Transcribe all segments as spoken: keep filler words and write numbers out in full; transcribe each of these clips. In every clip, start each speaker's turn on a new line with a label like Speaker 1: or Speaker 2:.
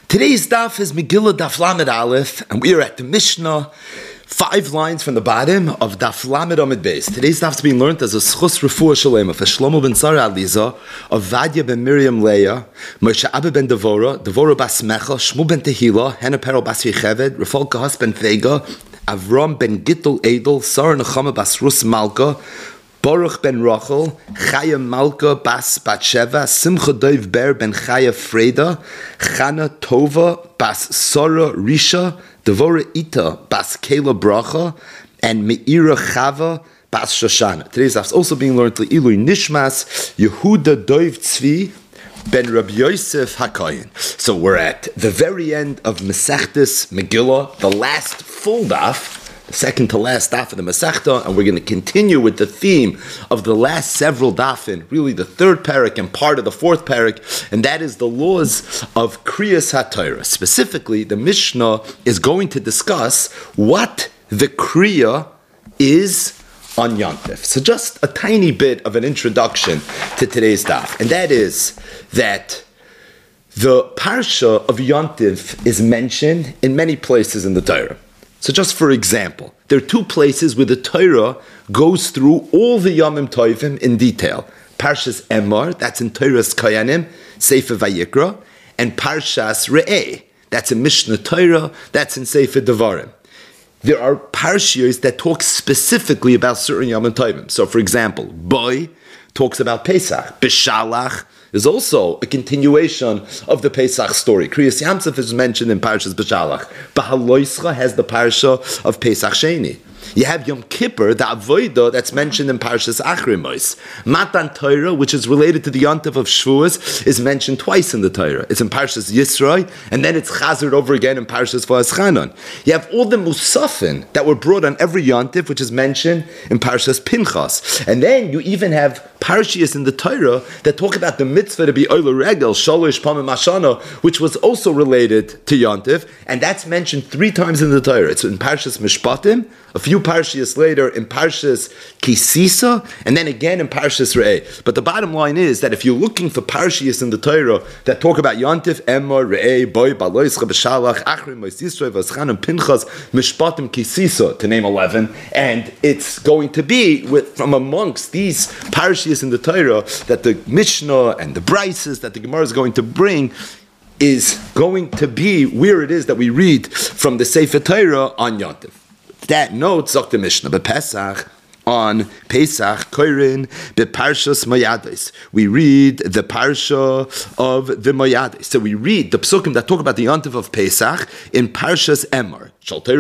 Speaker 1: Today's daf is Megillah Daf Lamed Aleph, and we are at the Mishnah, five lines from the bottom of Daf Lamed Amid Beis. Today's daf is being learned as a Schus Refuah Shalema for Shlomo ben Sarah Aliza, of Vadia ben Miriam Leah, Moshe Abba ben Devora, Devora bas Mecha, Shmu ben Tehila, Hena Perel bas Yecheved, Rafal Kahas ben Thega, Avram ben Gittel Edel, Sarah Nechama bas Rus Malka, Baruch ben Rachel, Chaya Malka bas Batsheva, Simcha Dov Ber ben Chaya Freda, Chana Tova bas Sora Risha, Devora Ita bas Kela Bracha, and Meira Chava bas Shoshana. Today's daf is also being learned to Ilui Nishmas, Yehuda Dov Tzvi ben Rabbi Yosef HaKoyin. So we're at the very end of Masechtas Megillah, the last full daf, the second to last daf of the Masechta, and we're going to continue with the theme of the last several dafin, really the third parak and part of the fourth parak, and that is the laws of Kriyas HaTorah. Specifically, the Mishnah is going to discuss what the Kriya is on Yontif. So just a tiny bit of an introduction to today's daf, and that is that the Parsha of Yontif is mentioned in many places in the Torah. So just for example, there are two places where the Torah goes through all the Yomim Tovim in detail. Parshas Emor, that's in Torah's Kayanim, Sefer Vayikra, and Parshas Re'eh, that's in Mishnah Torah, that's in Sefer Devarim. There are Parshios that talk specifically about certain Yomim Tovim. So for example, Boy talks about Pesach, Bishalach is also a continuation of the Pesach story. Kriyas Yamsuf is mentioned in Parshas B'Shalach. Bahaloischa has the Parsha of Pesach Sheni. You have Yom Kippur, the Avodah, that's mentioned in Parshas Achri Mos. Matan Torah, which is related to the Yontif of Shavuos, is mentioned twice in the Torah. It's in Parshas Yisroi, and then it's chazered over again in Parshas Va'aschanon. You have all the Musafin that were brought on every Yontif, which is mentioned in Parshas Pinchas. And then you even have Parshias in the Torah that talk about the mitzvah to be Oila Regel, Shalosh Pamim Mashana, which was also related to Yontif, and that's mentioned three times in the Torah. It's in Parshas Mishpatim, a few Parshias later in Parshas Kisisa, and then again in Parshas Re'eh. But the bottom line is that if you're looking for Parshias in the Torah that talk about Yontif, Emor, Re'eh, Boy, Baloischa, B'Shalach, Achrim, Mos Yisroi, V'Aschanim, Pinchas, Mishpatim, Kisisa, to name eleven, and it's going to be with, from amongst these Parshias in the Torah that the Mishnah and the Brises that the Gemara is going to bring is going to be where it is that we read from the Sefer Torah on Yontif. That note, Zok the Mishnah, B'Pesach, on Pesach, Koirin, B'Parshas Mayadis. We read the Parsha of the Mayadis. So we read the Psukim that talk about the Yontif of Pesach in Parshas Emor.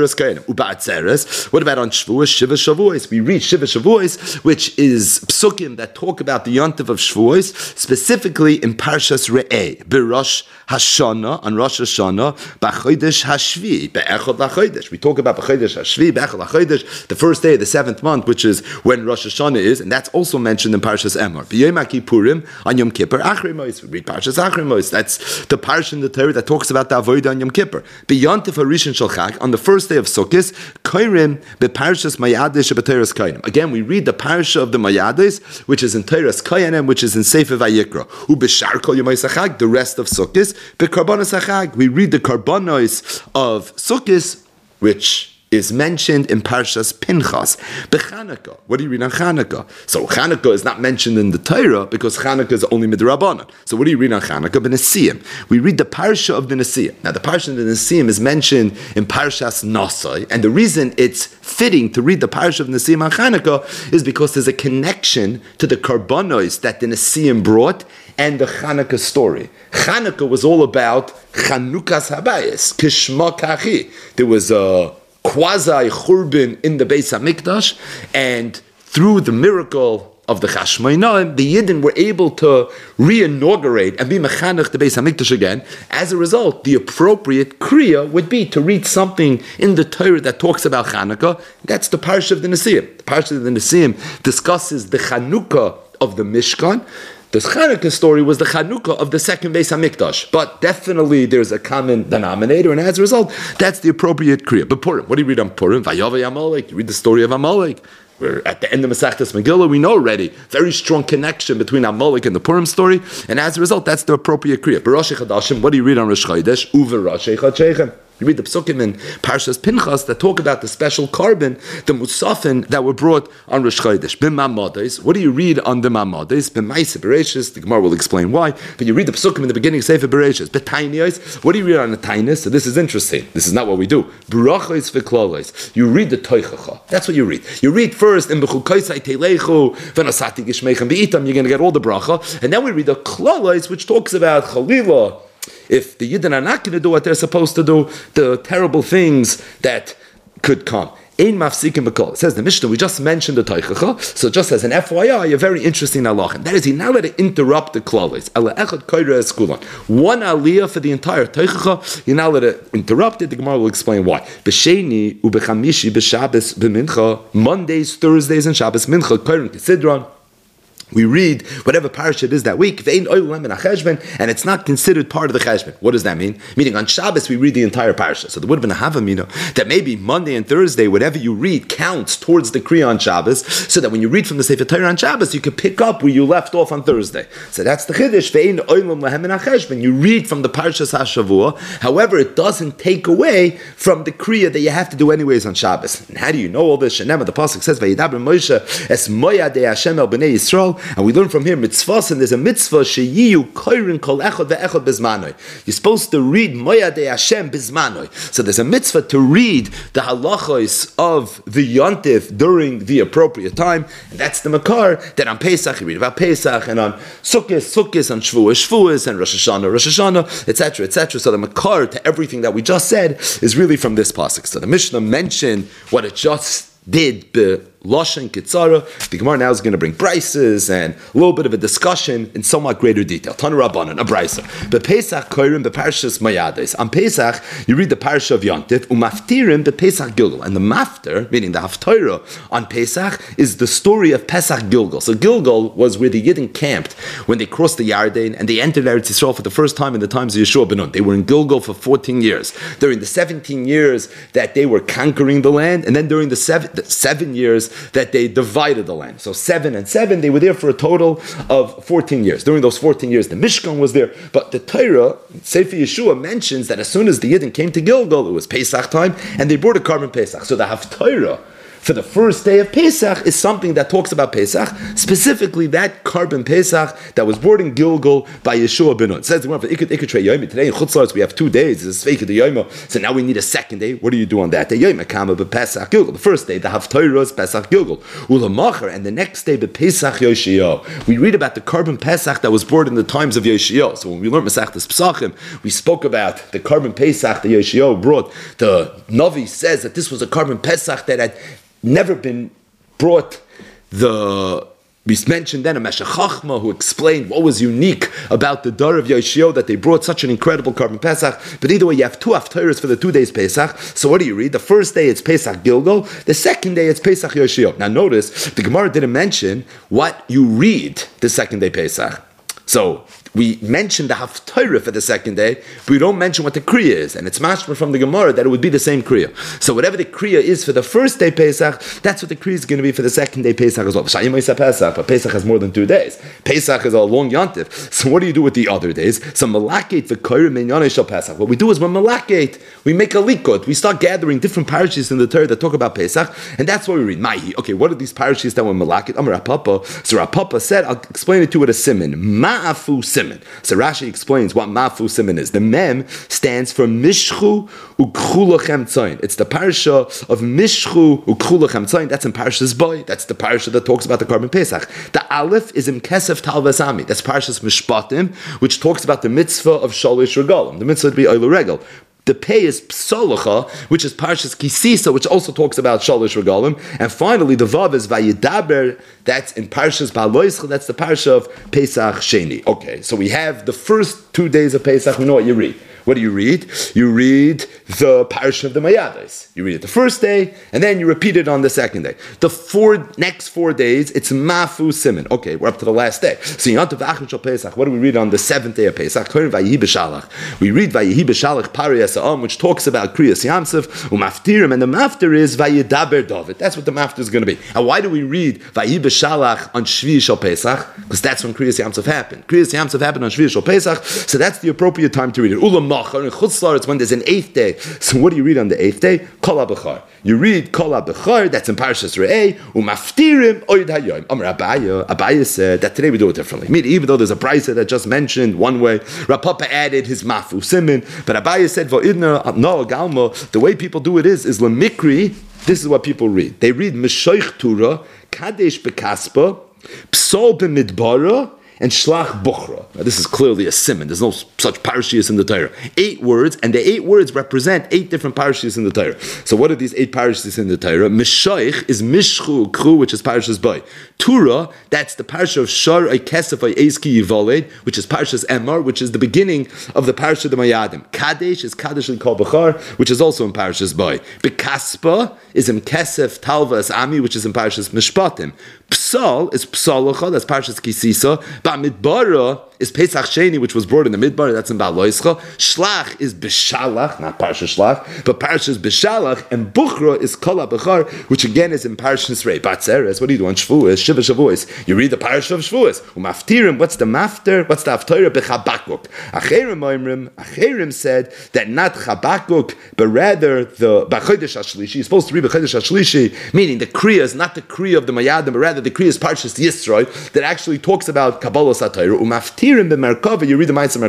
Speaker 1: What about on Shavuos, Shiva Shavuos? We read Shiva Shavuos, which is Psukim that talk about the Yontif of Shavuos, specifically in Parshas Re'eh, B'Rosh Hashanah, on Rosh Hashanah, B'Chodesh Hashvi, B'Echad LaChodesh. We talk about B'Chodesh Hashvi, B'Echad LaChodesh, the first day of the seventh month, which is when Rosh Hashanah is, and that's also mentioned in Parshas Emor. B'Yom HaKippurim, on Yom Kippur, Achri Mos. We read Parshas Achri Mos. That's the Parsha in the Torah that talks about the Avodah on Yom Kippur. B'Yontif HaRishon Shel Chag, on the first day of Sukkot, Koirim beParshas Mayadis beTorahs Koyanim. Again, we read the Parsha of the Mayadis, which is in Torahs Koyanim, which is in Sefer Vayikra. Ubeshar Kol Yomos HaChag, the rest of Sukkot, beKarbanos HaChag. We read the Karbanos of Sukkot, which is mentioned in Parshas Pinchas. B'Chanukah, what do you read on Chanukah? So Chanukah is not mentioned in the Torah because Chanukah is only midrabanan. So what do you read on Chanukah? B'Nesiyim. We read the Parsha of the Nesiyim. Now the Parsha of the Nesiyim is mentioned in Parshas Nasai, and the reason it's fitting to read the Parsha of Nesiyim on Chanukah is because there's a connection to the Karbanos that the Nesiyim brought and the Chanukah story. Chanukah was all about Chanukas Habayis, Kishma Kachi. There was a quasi churban in the Beis Hamikdash, and through the miracle of the Chashmonaim, the Yidden were able to re-inaugurate and be mechanech the Beis Hamikdash again. As a result, the appropriate kriya would be to read something in the Torah that talks about Chanukah. That's the Parsha of the Nesiyim. The Parsha of the Nesiyim discusses the Chanukah of the Mishkan. The Chanukah story was the Chanukah of the second Beis Hamikdash, but definitely there's a common denominator, and as a result, that's the appropriate kriya. But Purim, what do you read on Purim? Vayavai Amalek. You read the story of Amalek. We're at the end of Masechtas Megillah. We know already very strong connection between Amalek and the Purim story, and as a result, that's the appropriate kriya. B'Rosh Chodashim, what do you read on Rosh Chodesh? Uver Rosh Chodashim. You read the psukim in Parshas Pinchas that talk about the special carbon, the musafin that were brought on Rosh Chodesh. B'Mamades. What do you read on the Mamades? B'Maisa Bereshis. The Gemara will explain why. But you read the psukim in the beginning of Sefer Bereshis. B'Tainiyos. What do you read on the Tainus? So this is interesting. This is not what we do. Brachos v'Klolos. You read the Toichacha. That's what you read. You read first in B'Chukaisai Teilechu v'Nasati Gishmeichem B'itam. You're going to get all the bracha, and then we read the Klolos, which talks about Chalila. If the Yidden are not going to do what they're supposed to do, the terrible things that could come. Ein mafsikim b'kol. It says the Mishnah, we just mentioned the Teichacha, so just as an F Y I, a very interesting halach. That is, he now let it interrupt the klolis. Ela echad koira eskulan. One aliyah for the entire Teichacha, he now let it interrupt it. The Gemara will explain why. B'sheni u'b'chamishi b'Shabbos b'mincha, Mondays, Thursdays, and Shabbos mincha, koirin kisidron. We read whatever parasha it is that week, and it's not considered part of the cheshbon. What does that mean? Meaning on Shabbos we read the entire parasha. So there would have been a havamina that maybe Monday and Thursday, whatever you read counts towards the kriya on Shabbos, so that when you read from the Sefer Torah on Shabbos, you can pick up where you left off on Thursday. So that's the chiddush. You read from the parashas hashavua. However, it doesn't take away from the kriya that you have to do anyways on Shabbos. And how do you know all this? Shenemah, the pasuk says, "Vayidaber Moshe es moya de Hashem el bnei Yisrael." And we learn from here mitzvahs, and there's a mitzvah sheyiyu koirin kol echad ve'echad bizmanoi. You're supposed to read Moya de Hashem bizmanoi. So there's a mitzvah to read the halachos of the yontif during the appropriate time, and that's the makar that on Pesach you read about Pesach, and on Sukkot, Sukkot, on Shavuos, Shavuos, and Rosh Hashanah, Rosh Hashanah, et cetera, et cetera. So the makar to everything that we just said is really from this pasuk. So the Mishnah mentioned what it just did be Lashon Kitzara. The Gemara now is going to bring brises and a little bit of a discussion in somewhat greater detail. Tanu Rabbanan, a brisa. Be Pesach Koirim be Parshas Mayades. On Pesach, you read the Parsha of Yontif, Umaftirim be Pesach Gilgal. And the Mafter, meaning the Haftorah on Pesach, is the story of Pesach Gilgal. So Gilgal was where the Yidden camped when they crossed the Yarden and they entered Eretz Yisrael for the first time in the times of Yeshua ben Nun. They were in Gilgal for fourteen years. During the seventeen years that they were conquering the land, and then during the seven, the seven years that they divided the land. So seven and seven, they were there for a total of fourteen years. During those fourteen years, the Mishkan was there. But the Torah, Sefer Yeshua, mentions that as soon as the Yidden came to Gilgal, it was Pesach time, and they brought a carbon Pesach. So the Haftorah for the first day of Pesach is something that talks about Pesach, specifically that carbon Pesach that was brought in Gilgal by Yeshua ben Nun. It says today in Chutzlaretz we have two days. This is Sveika the Yoma. So now we need a second day. What do you do on that day? Yoma Kama be Pesach Gilgal. The first day, the Haftorah is Pesach Gilgal. Ulamacher, and the next day be Pesach Yoshio. We read about the carbon Pesach that was brought in the times of Yoshio. So when we learned Masechtas Pesachim, we spoke about the carbon Pesach that Yoshio brought. The Navi says that this was a carbon Pesach that had never been brought. The we mentioned then a Meshech Chachma who explained what was unique about the Dar of Yoshio, that they brought such an incredible carbon Pesach. But either way, you have two Haftorahs for the two days Pesach. So what do you read? The first day it's Pesach Gilgal. The second day it's Pesach Yoshio. Now notice, the Gemara didn't mention what you read the second day Pesach. So we mentioned the Haftorah for the second day, but we don't mention what the Kriya is. And it's mashma from the Gemara that it would be the same Kriya. So whatever the Kriya is for the first day Pesach, that's what the Kriya is going to be for the second day Pesach as well. But Pesach has more than two days. Pesach is a long yontif. So what do you do with the other days? So malakate v'koyrim minyanei shel Pesach. What we do is when malakate, we make a likut. We start gathering different parashas in the Torah that talk about Pesach, and that's what we read. Mahi. Okay, what are these parashas that were malakate? Amar Rapapa. So Rapapa said, I'll explain it to you with a siman. Ma'afu siman. So Rashi explains what Mafu Siman is. The Mem stands for Mishchu U'Kchulachem Tzayin. It's the parasha of Mishchu U'Kchulachem Tzayin. That's in Parashas Boy. That's the parasha that talks about the carbon Pesach. The Aleph is in Kesef Talvasami. That's Parashas Mishpatim, which talks about the mitzvah of Shalish Regalim. The mitzvah to be Oil Regel. The Pei is Psolacha, which is Parshas Kisisa, which also talks about Shalish Regalim. And finally, the Vav is Vayidaber, that's in Parshas Ba'aloischa, that's the Parsha of Pesach Sheni. Okay, so we have the first two days of Pesach, we know what you read. What do you read? You read the parasha of the Mayades. You read it the first day, and then you repeat it on the second day. The four next four days, it's Mafu Siman. Okay, we're up to the last day. So Yontav Achim Shal Pesach. What do we read on the seventh day of Pesach? We read Vayihi B'Shalach Pari Esa'am, which talks about Kriyas Yamsuf, Umaftirim, and the maftir is Vayidaber David. That's what the maftir is going to be. And why do we read Vayihi B'Shalach on Shvi Shal Pesach? Because that's when Kriyas Yamsuf happened. Kriyas Yamsuf happened on Shvi Shal Pesach, so that's the appropriate time to read it. Ulam Machar and Chutzlar, it's when there's an eighth day. So what do you read on the eighth day? Kol HaBechar. You read Kol HaBechar, that's in Parshas Re'eh, Umaftirim Oyd Hayoim. Amar Abaya, Abaya said that today we do it differently. Meaning, even though there's a brisa that just mentioned one way, Rav Papa added his Mafu Siman, but Abaya said, V'idna no Galma, the way people do it is, is Lemikri, this is what people read. They read Meshoich Tura, Kadesh Bekaspa, Psol B'Midbara, and Shlach Buchra. Now, this is clearly a siman. There's no such parashiyos in the Torah. Eight words, and the eight words represent eight different parashiyos in the Torah. So what are these eight parashiyos in the Torah? Mishaych is Mishchu Kru, which is Parashas Bay. Tura, that's the parasha of Shar Kesef Eizki Yivoled, which is Parashas Emor, which is the beginning of the parasha of the Mayadim. Kadesh is Kadesh Kol Bechar, which is also in Parashas Bay. Bekaspa is in Kesef Talva Ami, which is in Parashas Mishpatim. Psal is Psalacha, that's Parashas Kisisa. Midbara is Pesach Sheni, which was brought in the Midbar, that's in Ba'aloischa. Shlach is Bishalach, not Parsha Shlach, but Parsha is Bishalach, and Buchra is Kol HaBechar, which again is in Parshas Rei. Batzeres, what do you do on Shavuos? Shiva Shavuos. You read the Parsha of Shavuos. Umaftirim, what's the Mafter? What's the Haftarah? Bechabakuk. Acherim Oimrim, Acherim said that not Chabakuk, but rather the B'chodesh HaShlishi. You're supposed to read B'chodesh HaShlishi, meaning the Kriya is not the Kriya of the Mayadim, but rather the Kriya is Parshas Yisroi, that actually talks about Kabbalah Satayra. Umaftirim b'Merkava, you read the Ma'aser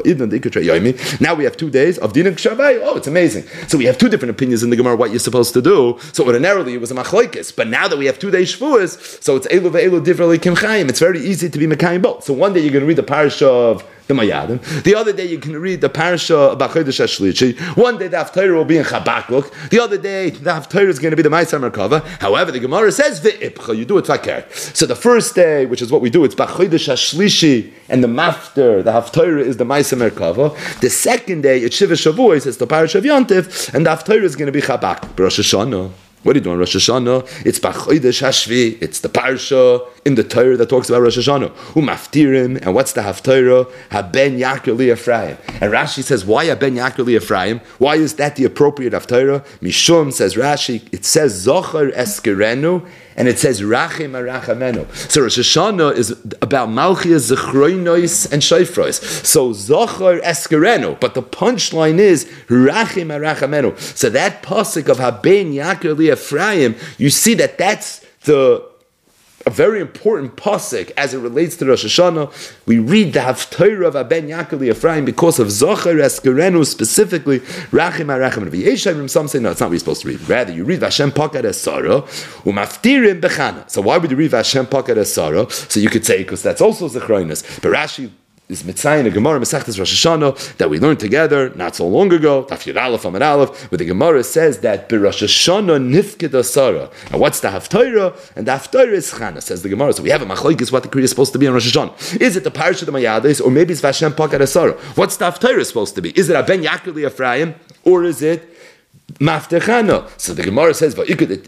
Speaker 1: Merkava. Now we have two days of Din Kshavai. Oh, it's amazing. So we have two different opinions in the Gemara what you're supposed to do. So ordinarily it was a Machlokes, but now that we have two days Shavuos, so it's Elu ve'elu Divrei Kim Chaim. It's very easy to be Mekayim both. So one day you're going to read the parasha of the Mayadim. The other day you can read the parasha about Chodesh HaShlishi. One day the Haftarah will be in Chabakuk. The other day the Haftarah is going to be the Ma'aser Merkava. However, the Gemara says Ve'ipcha. You do it Fakir. So the first day, which is what we do, it's Chodesh HaShlishi, and the Mafter, the Haftarah is the Ma'aser Merkava. The second day it's Shiva Shavuos, it's the parasha of Yontif, and the Haftarah is going to be Chabak. Rosh Hashanah. What are you doing, Rosh Hashanah? It's B'chodesh Hashvi. It's the parsha in the Torah that talks about Rosh Hashanah. Umaftirim, and what's the Haftarah? Haben Yaakov li Ephraim. And Rashi says, why Haben Yaakov li Ephraim? Why is that the appropriate Haftarah? Mishum, says Rashi, it says Zochar Eskerenu, and it says Rachim Arachamenu. So Rosh Hashanah is about Malchias, Zechroinois, and Shofros. So Zochar Eskerenu, but the punchline is Rachim Arachamenu. So that pasuk of Haben Yaakov li Ephraim, you see that that's the a very important pasuk as it relates to Rosh Hashanah. We read the Haftarah of Haben Yaakov li Ephraim because of Zochar Eskerenu, specifically Rachim HaRachamenu. V'yeshayim, some say no, it's not what you're supposed to read. Rather, you read Vashem Pakad Esara Umaftirim Bechana. So why would you read Vashem Pakad Esara? So you could say because that's also Zechroinus. But Rashi is Mitzayin, a Gemara Masechtas Rosh Hashanah that we learned together not so long ago, Daf Yud Aleph Amud Aleph, where the Gemara says that B'Rosh Hashanah Nifked Asara. And what's the Haftarah? And the Haftarah is Chana, says the Gemara. So we have a machlokes what the Kriya is supposed to be on Rosh Hashanah. Is it the Parashat of Mayades, or maybe it's Vashem Pakad Asara? What's the Haftarah supposed to be? Is it Haben Yaakov li Ephraim, or is it Maftechana? So the Gemara says,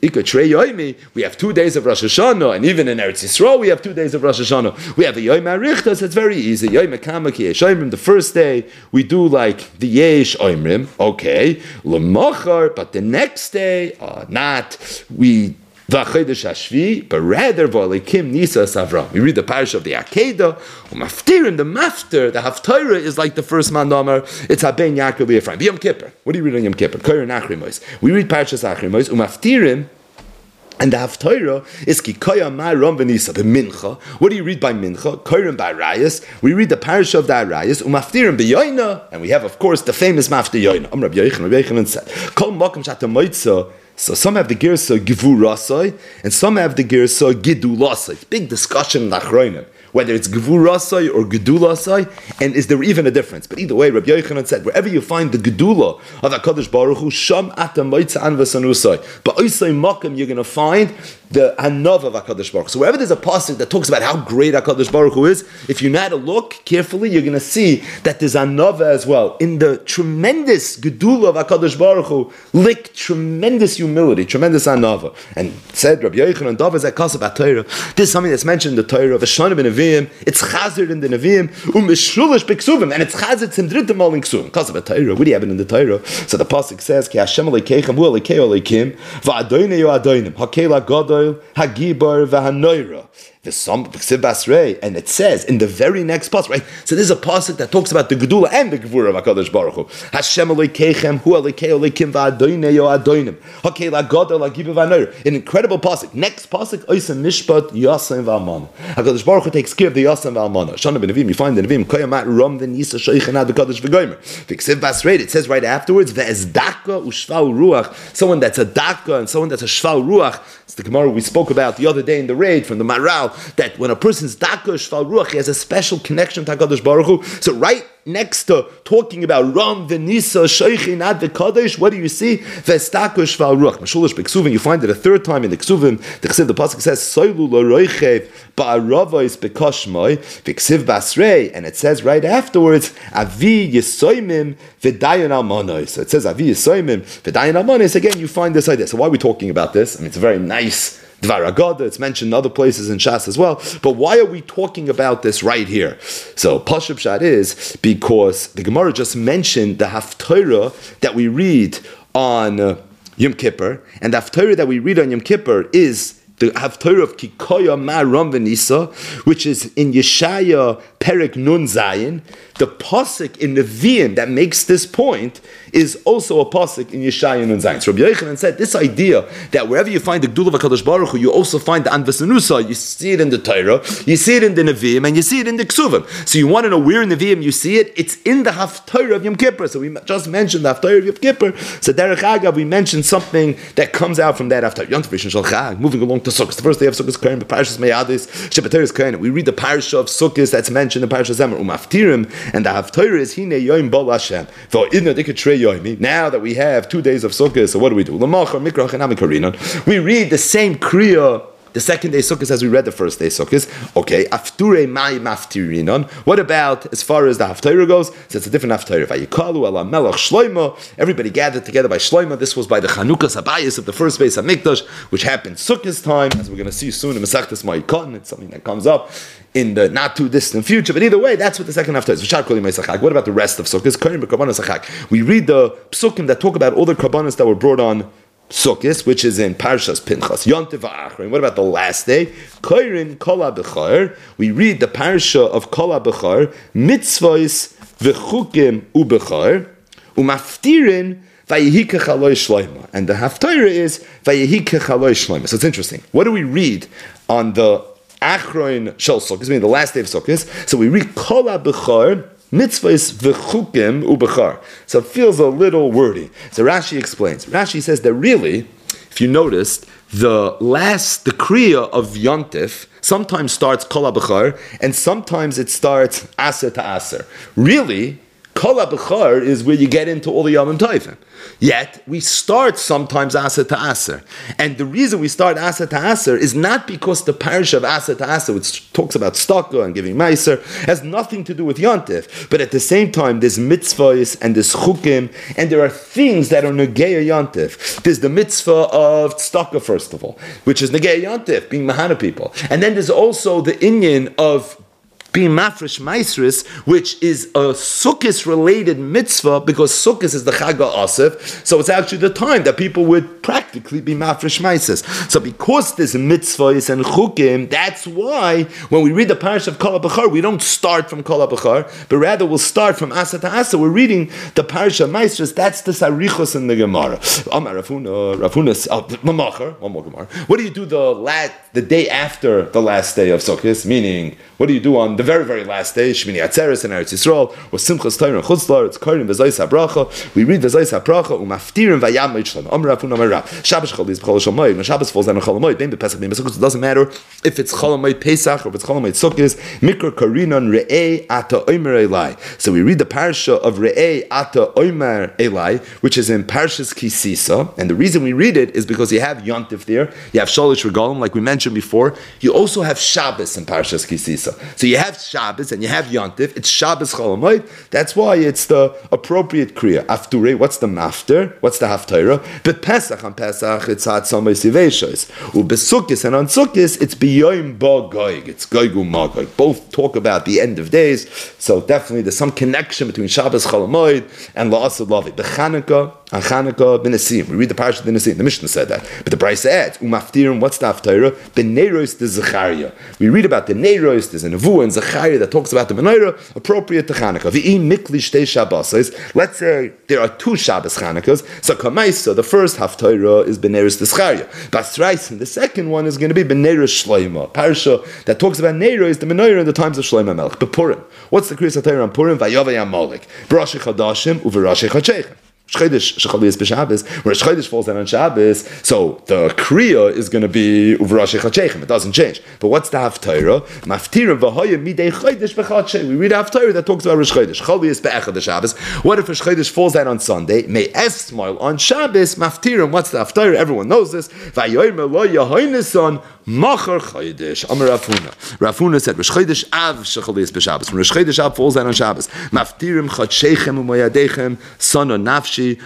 Speaker 1: we have two days of Rosh Hashanah, and even in Eretz Yisrael we have two days of Rosh Hashanah. We have a Yom HaRichta, so it's very easy. Yom HaKamaki Yesh Oimrim, the first day we do like the Yesh Oimrim, okay, L'mochar, but the next day, uh, not, we V'chodesh Hashvi, but rather V'alekim Nisa Savra. We read the parish of the Akedah, Umaftirim, the Mafter, the Haftarah is like the first Mandamar, it's Haben Yaakov li Ephraim. Yom Kippur. What do you read on Yom Kippur? Koren Achrimos. We read Parashas Achrimos, Umaftirim, and the Haftarah is Kikoya Ma'aram V'Nisa, the Mincha. What do you read by Mincha? Koren by Arayas. We read the parish of the Arayas, Umaftirim B'Yoina, and we have, of course, the famous Mafter Yoina. Am Rabbi Yochanan, Rabbi Yochanan said, Kol Mokum Shata Moitza. So some have the Girsa Givu Rasai, and some have the Girsa Gidu Lasai. Big discussion in Achronim. whether it's Gevurasai or Gedulasai, and is there even a difference? But either way, Rabbi Yochanan said, wherever you find the Gedula of HaKadosh Baruch Hu, Sham Atam Moitza An V'Sanusai. But Oisai Makam, you're going to find the Hanav of HaKadosh Baruch Hu. So wherever there's a pasuk that talks about how great HaKadosh Baruch Hu is, if you know to look carefully, you're going to see that there's Hanav as well. In the tremendous Gedula of HaKadosh Baruch Hu, lick tremendous humility, tremendous Hanava. And said Rabbi Yochanan, Dav is a kasab Torah. This is something that's mentioned in the Torah of V'shanim in Nevi'im. It's chazir in the Nevi'im, um mishrulish b'ksuvim, and it's chazir tzim dritte mal in ksuvim. Kasab Torah. What do you have it in the Torah? So the pasuk says, Ki Hashem alekeichem hu alekei alekim, va'adoinei yu adoinim, hakela gadol, hagibar, v'hanoira. And it says in the very next pasuk, right? So this is a pasuk that talks about the Gedula and the Gevura of HaKadosh Baruch Hu. Hashem alekeichem hu alekei alekim va'adoinei yu adoinim, hakela gadol, hagibar, v'hanoira. An incredible pasuk. Next pasuk, oisem mishpat yasem v'almana. HaKadosh Baruch Hu takes care of the yasem v'almana. Shana ben Nevi'im, you find in Nevi'im, koyamat ram v'nisa sheichen ad HaKadosh v'goymer. V'ksiv basreit, it says right afterwards, ve'ezdaka u'shval ruach. Someone that's a daka and someone that's a shval ruach. It's the Gemara we spoke about the other day in the raid from the Maral, that when a person's daka shval ruach, he has a special connection to HaKadosh Baruch Hu. So right next to talking about Ram v'nisa sheichin ad v'kadosh, what do you see? V'estaka shval ruach. Mashulish b'ksuvim, you find it a third time in the ksuvim. The ksiv, the pasuk says, soilu l'roichev ba'aravos b'koshmoi v'ksiv basrei, and it says right afterwards, avi yisoimim v'dayan almonos. So it says avi yisoimim v'dayan almonos. Again, you find this idea. So why are we talking about this? I mean, it's a very nice Dvar Agada, it's mentioned in other places in Shas as well. But why are we talking about this right here? So Pashup Shad is because the Gemara just mentioned the Haftorah that we read on uh, Yom Kippur, and the Haftorah that we read on Yom Kippur is the Haftorah of Kikoya Ma Ram V'Nisa, which is in Yeshaya Perek Nun Zayin. The pasuk in Nevi'im that makes this point is also a pasuk in Yeshaya Nun Zayin. So Rabbi Yochanan said this idea that wherever you find the Gdul of HaKadosh Baruch Hu, you also find the Anvasanusa. You see it in the Torah, you see it in the Nevi'im, and you see it in the Ksuvim. So you want to know where in Nevi'im you see it? It's in the Haftorah of Yom Kippur. So we just mentioned the Haftorah of Yom Kippur. So Derech Agav, we mentioned something that comes out from that Haftorah. Yom Tov Rishon Shel Chag, moving along to Sukkot. The first day of Sukkot is Kohen, Parashas Meyadis, Shabbatar is Kohen. We read the Parasha of Sukkot that's mentioned in Parashas Zemer, Umaftirim, and the Haftorah is Hine Yoim Bol Hashem. Now that we have two days of Sukkot, so what do we do? We read the same Kriya the second day Sukkot as we read the first day Sukkot. Okay, Afture Mai Maftirinon. What about as far as the Haftorah goes? So it's a different Haftorah. Vayikalu ala Melach Shloimo. Everybody gathered together by Shloimo. This was by the Chanukas Habayis of the first base of Mikdash, which happened Sukkot's time, as we're going to see soon in Masechtas Ma'ikon. It's something that comes up in the not too distant future. But either way, that's what the second Haftorah is. What about the rest of Sukkot? We read the psukim that talk about all the karbanos that were brought on Sukkot, which is in Parshas Pinchas, Yontiv Va'achrin. What about the last day? Koirin Kol HaBechor. We read the Parsha of Kol HaBechor, Mitzvos V'chukim U'Bechor, U'Maftirin Vayihikach Aloi Shloima. And the Haftorah is Vayihikach Aloi Shloima. So it's interesting. What do we read on the Achron Shel Sukkot, meaning the last day of Sukkot? So we read Kol HaBechor, Mitzvahs v'chukim ubechar. So it feels a little wordy. So Rashi explains. Rashi says that really, if you noticed, the last, the kriya of Yontif sometimes starts kol habechar, and sometimes it starts aser to aser. Really, kol habechar is where you get into all the Yom Tovim. Yet, we start sometimes Aser to Aser. And the reason we start Aser to Aser is not because the parish of Aser to Aser, which talks about Staka and giving Meiser, has nothing to do with Yontif. But at the same time, there's mitzvahs and there's chukim, and there are things that are Negeya Yontif. There's the mitzvah of Staka, first of all, which is Negeya Yontif, being Mahana people. And then there's also the inyan of being mafresh maisris, which is a Sukkos related mitzvah, because Sukkos is the Chag HaAsif, so it's actually the time that people would practically be mafresh maisris. So because there's mitzvahs and chukim, that's why when we read the parish of Kol HaBechar, we don't start from Kol HaBechar, but rather we'll start from Asa to Asa. We're reading the parish of maisris. That's the Sarichos in the Gemara. Amar Rafuna, Rafuna, oh, Mamacher, one more Gemara. What do you do the last, the day after the last day of Sukkos? Meaning, what do you do on the very, very last day, Shmini Atzeres in Eretz Yisrael, or Simchas Torah and Chutz La'aretz, Korim v'Zayis HaBracha. We read v'Zayis HaBracha, umaftirim v'yam Yishlem. Amar Rav Huna Amar Rav. Shabbos Chol is b'Chol Shal Moed. When Shabbos falls down on Chol Moed, bein b'Pesach, bein b'Sukkos, it doesn't matter if it's Chol Moed Pesach or if it's Chol Moed Sukkos. Mikra Karinon Re'ei Ata Omer Elai. So we read the parsha of Re'ei Ata Omer Elai, which is in Parshas Kisisa, and the reason we read it is because you have Yontif there, you have Sholish Regalim, like we mentioned before. You also have Shabbos in Parshas Kisisa. So you have Shabbos and you have Yontif. It's Shabbos Chol Moed. That's why it's the appropriate Kriya. Afture, what's the Mafter? What's the Haftarah? But Pesach on Pesach, it's Hat Samay Siveshos. Ubesukis and on Sukkis, it's Biyoim Ba Goig. It's Goigu Magog. Both talk about the end of days. So definitely there's some connection between Shabbos Chol Moed and La'asad Lavi. The Chanukah and Chanukah B'Nesim. We read the Parashat B'Nesim. The Mishnah said that. But the Brisa adds, Umaftirim, what's the Haftarah? B'Neiros de Zechariah. We read about the Neiros, there's a Nevuah and Zechariah that talks about the Menorah, appropriate to Chanukah. V'im Mikli Shtei Shabbos. Let's say there are two Shabbos Chanukas. So Kamaisa, the first Haftarah is B'Neiros de Zechariah. Basrais, and the second one is going to be B'Neiros Shloima. Parsha that talks about Neiros, the Menorah in the times of Shloima Melech. B'Purim. What's the Kriyas HaTorah on Purim? Vayavay Amalek. B'Rosh Chadashim u'V'Rosh Chadshechem. Shchodesh Shechali is b'Shabbos, where Shchodesh falls down on Shabbos, so the Kriya is going to be Uvrash Chachechem. It doesn't change. But what's the Haftarah? Maftirim v'Hoyim midei Chodesh b'Chadshei. We read Haftarah that talks about Rosh Chodesh. Chali is be'echad the Shabbos. What if Rosh Chodesh falls down on Sunday? May Esmail on Shabbos. Maftirim. What's the Haftarah? Everyone knows this. Vayoyim lo Yehoineson Machar Chodesh. Amar Rav Huna. Rav Huna said Rosh Chodesh Av Shechali is b'Shabbos. When Rosh Chodesh Av falls down on Shabbos, Maftirim Chadshechem u'Moyadechem Sana Nafshi. We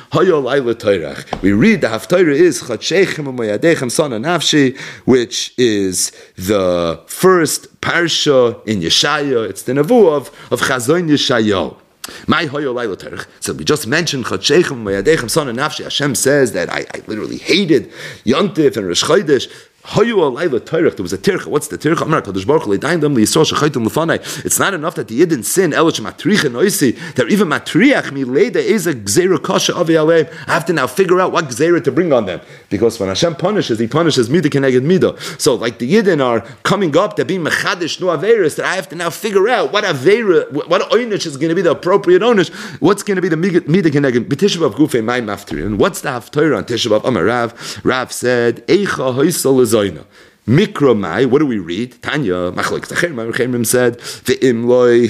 Speaker 1: read the Haftarah is Chadshechem u'Moyadechem Sana Nafshi, which is the first parsha in Yeshaya. It's the Nevuah of, of Chazon Yeshayahu. My So we just mentioned Chadshechem u'Moyadechem Sana Nafshi. Hashem says that I, I literally hated Yontif and Rosh Chodesh. There was a tircha. What's the tircha? It's not enough that the Yidden sin. They're even matriach mileda is a gzeira kasha avi aleim. I have to now figure out what gzeira to bring on them, because when Hashem punishes, He punishes mida keneged mida. So, like the Yidden are coming up, they're being mechadish no averis. That I have to now figure out what avera, what oynish is going to be the appropriate oynish. What's going to be the mida keneged b'tishav gufei my maftiri. And what's the haftarah on tishav? Amar Rav. Rav said eicha hoysal. Mikra Mai, what do we read? Tanya, Machlek Tachim said, Ve'im loy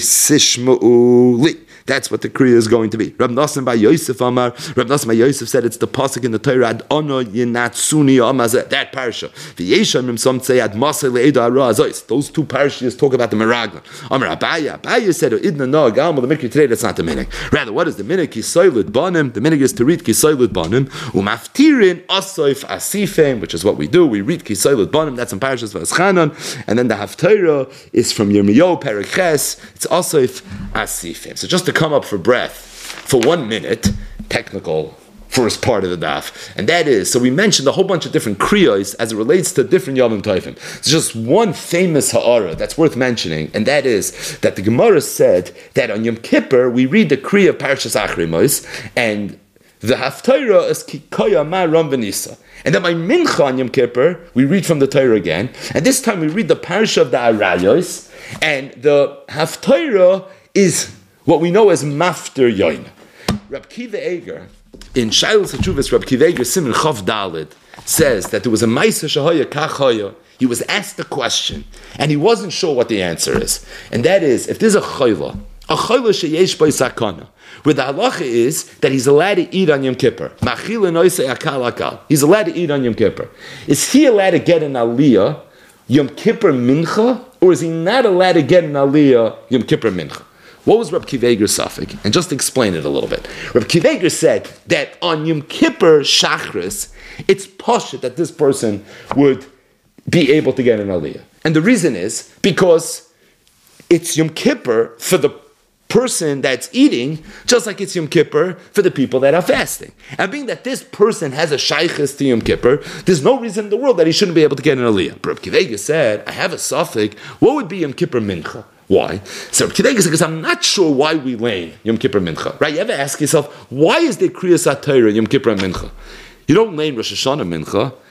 Speaker 1: sishma'u li. That's what the Kriya is going to be. Rab Nosson by Yosef Amar, Rab Nosson by Yosef said it's the pasuk in the Torah, Ad ono yinatsuni amazeh, that parsha. V'yeshamim some say Ad maseh le'eda hara azois. Those two parashas talk about the Meraglim. Amar Abaya, Abaya said, Idna no agal, the Mikra today, that's not the minig. Rather, what is the minig? Kisoylud banim, the minig is to read Kisoylud banim, umaftirin asoif asifim, which is what we do. We read Kisoylud banim, that's in parashas V'aschanan, and then the Haftarah is from Yirmiyahu Perikhes, it's asoif asifim. So just to come up for breath for one minute, technical first part of the daf, and that is, so we mentioned a whole bunch of different kriyos as it relates to different Yom Tovim. It's just one famous ha'ara that's worth mentioning, and that is that the Gemara said that on Yom Kippur we read the kriya Parshas Achrimos, and the Haftarah is Kikoya Ma Ram V'Nisa. And then by Mincha on Yom Kippur, we read from the Torah again, and this time we read the Parsha of the Arayos, and the Haftarah is what we know as Mafter Yoin. Rab Kiva Eger, in Shailos HaTshuvas, Rab Kiva Eger Siman Chav Daled says that there was a Maisa Shahaya Kachaya. He was asked a question, and he wasn't sure what the answer is. And that is, if there's a chayla, a chayla sheyesh by sakana, where the halacha is that he's allowed to eat on Yom Kippur. Machila noisei akal akal. He's allowed to eat on Yom Kippur. Is he allowed to get an aliyah Yom Kippur mincha, or is he not allowed to get an aliyah Yom Kippur mincha? What was Reb Kiva Eger's suffix? And just explain it a little bit. Reb Kiva Eger said that on Yom Kippur Shachris, it's poshut that this person would be able to get an aliyah. And the reason is because it's Yom Kippur for the person that's eating, just like it's Yom Kippur for the people that are fasting. And being that this person has a shaykhis to Yom Kippur, there's no reason in the world that he shouldn't be able to get an aliyah. Reb Kiva Eger said, I have a suffix. What would be Yom Kippur mincha? Why? So today, because I'm not sure why we lane Yom Kippur Mincha. Right? You ever ask yourself, why is there Kriyas HaTorah Yom Kippur Mincha? You don't lane Rosh Hashanah Mincha.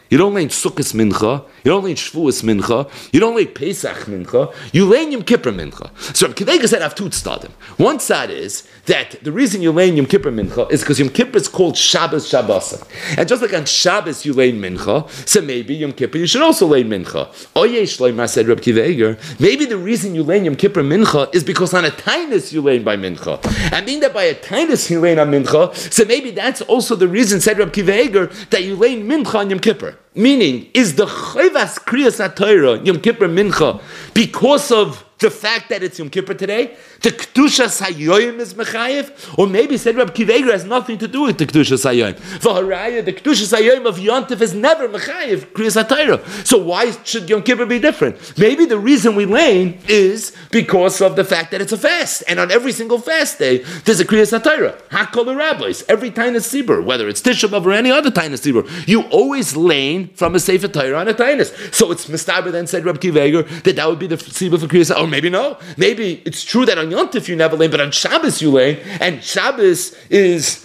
Speaker 1: You don't learn Sukkos Mincha. You don't learn Shavuos Mincha. You don't learn Pesach Mincha. You learn Yom Kippur Mincha. So Reb Kiva said I have two tzadim. One side is that the reason you learn Yom Kippur Mincha is because Yom Kippur is called Shabbos Shabbos. And just like on Shabbos you learn Mincha, so maybe Yom Kippur you should also learn Mincha. Oye Shloimeh said Reb Kiva, maybe the reason you learn Yom Kippur Mincha is because on a tainus you learn by Mincha. And being that by a tainus you learn on Mincha, so maybe that's also the reason, said Reb Kiva, that you learn Mincha on Yom Kippur. Meaning, is the Chayvas Kriyas HaTorah Yom Kippur Mincha because of the fact that it's Yom Kippur today? The Kedushas HaYoyim is Mechayev? Or maybe said Reb Kiva has nothing to do with the Kedushas HaYoyim. V'haraya, the Kedushas HaYoyim of Yontif is never Mechayev Kriyas HaTorah. So why should Yom Kippur be different? Maybe the reason we lane is because of the fact that it's a fast. And on every single fast day, there's a Kriyas HaTorah. Hakol the rabbis. Every Tainus Sibur, whether it's Tisha B'Av or any other Tainus Sibur, you always lane from a Sefer Torah on a Tainus. So it's Mistaber then said Reb Kiva that that would be the Sibur for Kriyas. Or maybe no. Maybe it's true that on Yontif you never lane, but on Shabbos you lane, and Shabbos is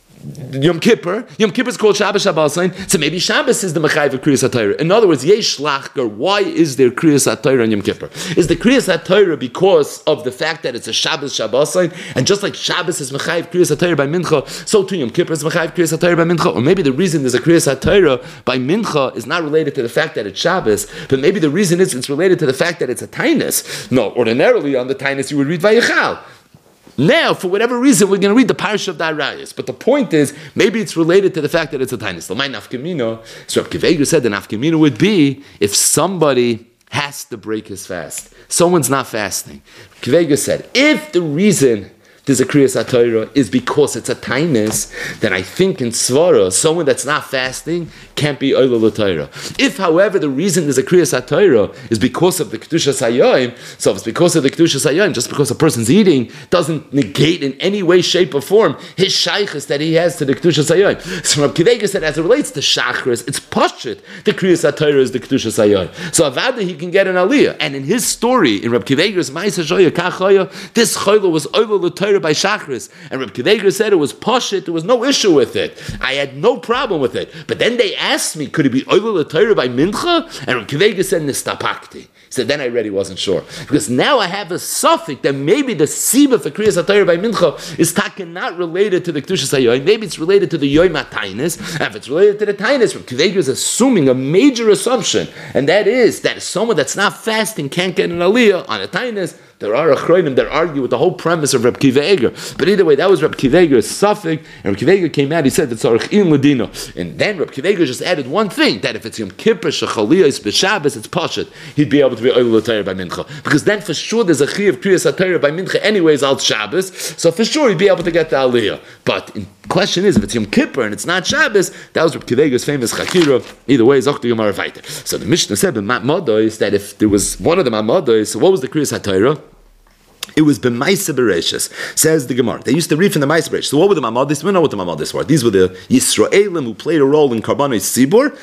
Speaker 1: Yom Kippur. Yom Kippur is called Shabbos Shabbos lane, so maybe Shabbos is the Mechayev of Kriyas HaTorah. In other words, Yesh Lachgar, why is there Kriyas HaTorah on Yom Kippur? Is the Kriyas HaTorah because of the fact that it's a Shabbos Shabbos lane, and just like Shabbos is Mechayev Kriyas HaTorah by Mincha, so too Yom Kippur is Mechayev Kriyas HaTorah by Mincha? Or maybe the reason there's a Kriyas HaTorah by Mincha is not related to the fact that it's Shabbos, but maybe the reason is it's related to the fact that it's a Tainus. No, ordinarily on the Tainus you would read Vayichal. Now, for whatever reason, we're going to read the Parsha of the Arayos. But the point is, maybe it's related to the fact that it's a Tainus. L'may nafkamino, so Reb Kiva said the nafkamino would be if somebody has to break his fast. Someone's not fasting. Reb Kiva said, if the reason there's a Kriyas HaTorah is because it's a Tainus, then I think in Svara, someone that's not fasting can't be Oila L'Torah. If, however, the reason there's a Kriyas HaTorah is because of the Kedushas HaYoyim, so if it's because of the Kedushas HaYoyim, just because a person's eating doesn't negate in any way, shape, or form his shaykhs that he has to the Kedushas HaYoyim. So Reb Kiva said, as it relates to Shachris, it's Pashut, the Kriyas HaTorah is the Kedushas HaYoyim. So Avada, he can get an Aliyah. And in his story, in Reb Kiva's Ma'aseh Shoya Kachaya, this Chayla was Oila L'Torah by Shachris, and Reb Kiva said it was Pashut, there was no issue with it. I had no problem with it. But then they asked me, could it be Oila L'Torah by Mincha? And Reb Kiva said, Nistapakti. He said, then I really wasn't sure. Because now I have a suffix that maybe the Siba for Kriyas HaTorah by Mincha is taken not related to the Kedushas HaYoyim. Maybe it's related to the Yoyim HaTainus. And if it's related to the Tainus, Reb Kiva is assuming a major assumption. And that is that someone that's not fasting can't get an Aliyah on a Tainus. There are achronim that argue with the whole premise of Reb Kiva Eger. But either way, that was Reb Kiva Eger's suffix, and Reb Kiva Eger came out, he said, it's Tzarech in Ladino. And then Reb Kiva Eger just added one thing, that if it's Yom Kippur, Shechaliyah, is B'Shabbos, it's Pashut, he'd be able to be Oil L'Torah by Mincha. Because then for sure there's a Chi of Kriyas HaTorah by Mincha anyways, Al Shabbos, so for sure he'd be able to get the Aliyah. But in question is, if it's Yom Kippur and it's not Shabbos, that was Reb Kiva Eger's famous Chakira. Either way, Zoch the Gemara Vayter. So the Mishnah said, in Matmodos, that if there was one of the Matmodos, so what was the Kriyas HaTorah? It was b'maisa bereishis, says the Gemara. They used to read from the maisa bereishis. So what were the mamadis? We know what the mamadis were. These were the Yisraelim who played a role in Karbanos Tzibur,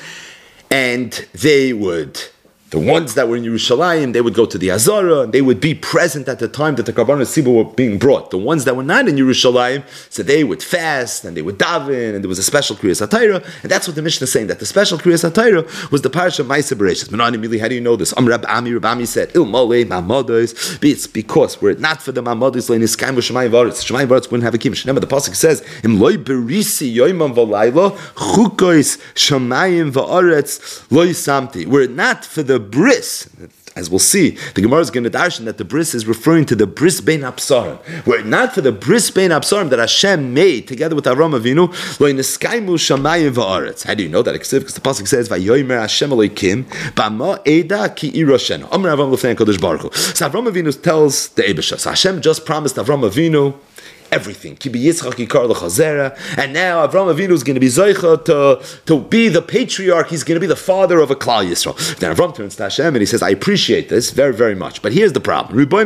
Speaker 1: and they would, the ones that were in Yerushalayim, they would go to the Azara, and they would be present at the time that the Karbanos Tzibur were being brought. The ones that were not in Yerushalayim, so they would fast, and they would daven, and there was a special Kriyas HaTorah, and that's what the Mishnah is saying, that the special Kriyas HaTorah was the Parsha of Maisa Bereishis. Menani Mili, how do you know this? Am Rab Ami, Rab Ami said, Il Mole, Mamodos, it's because were it not for the Mamodos, Lein Iskayim Shemayim V'aretz, Shemayim V'aretz wouldn't have a Kiddush. Remember, the Pasuk says, Im Loi Berisi Yoimam V'Layla, Chukois Shemayim V'aretz, Loi Samti. Were it not for the bris, as we'll see, the Gemara is going to darshan that the bris is referring to the bris bein apsarim. Were it not for the bris bein apsarim that Hashem made together with Avram Avinu, lo niskaymu shamayim va'aretz. How do you know that? Because the pasuk says, "Vayomer Hashem Elokim b'ma eda ki iroshenu." Amar Avram l'fnei Kodesh Baruch Hu. So Avram Avinu tells the Eibusha. So Hashem just promised Avram Avinu everything. Ki b'yitzchak yikar l'chazera. And now Avram Avinu is going to be Zoicha to, to be the patriarch. He's going to be the father of a Klal Yisrael. Then Avram turns to Hashem and he says, I appreciate this very, very much. But here's the problem. Maybe the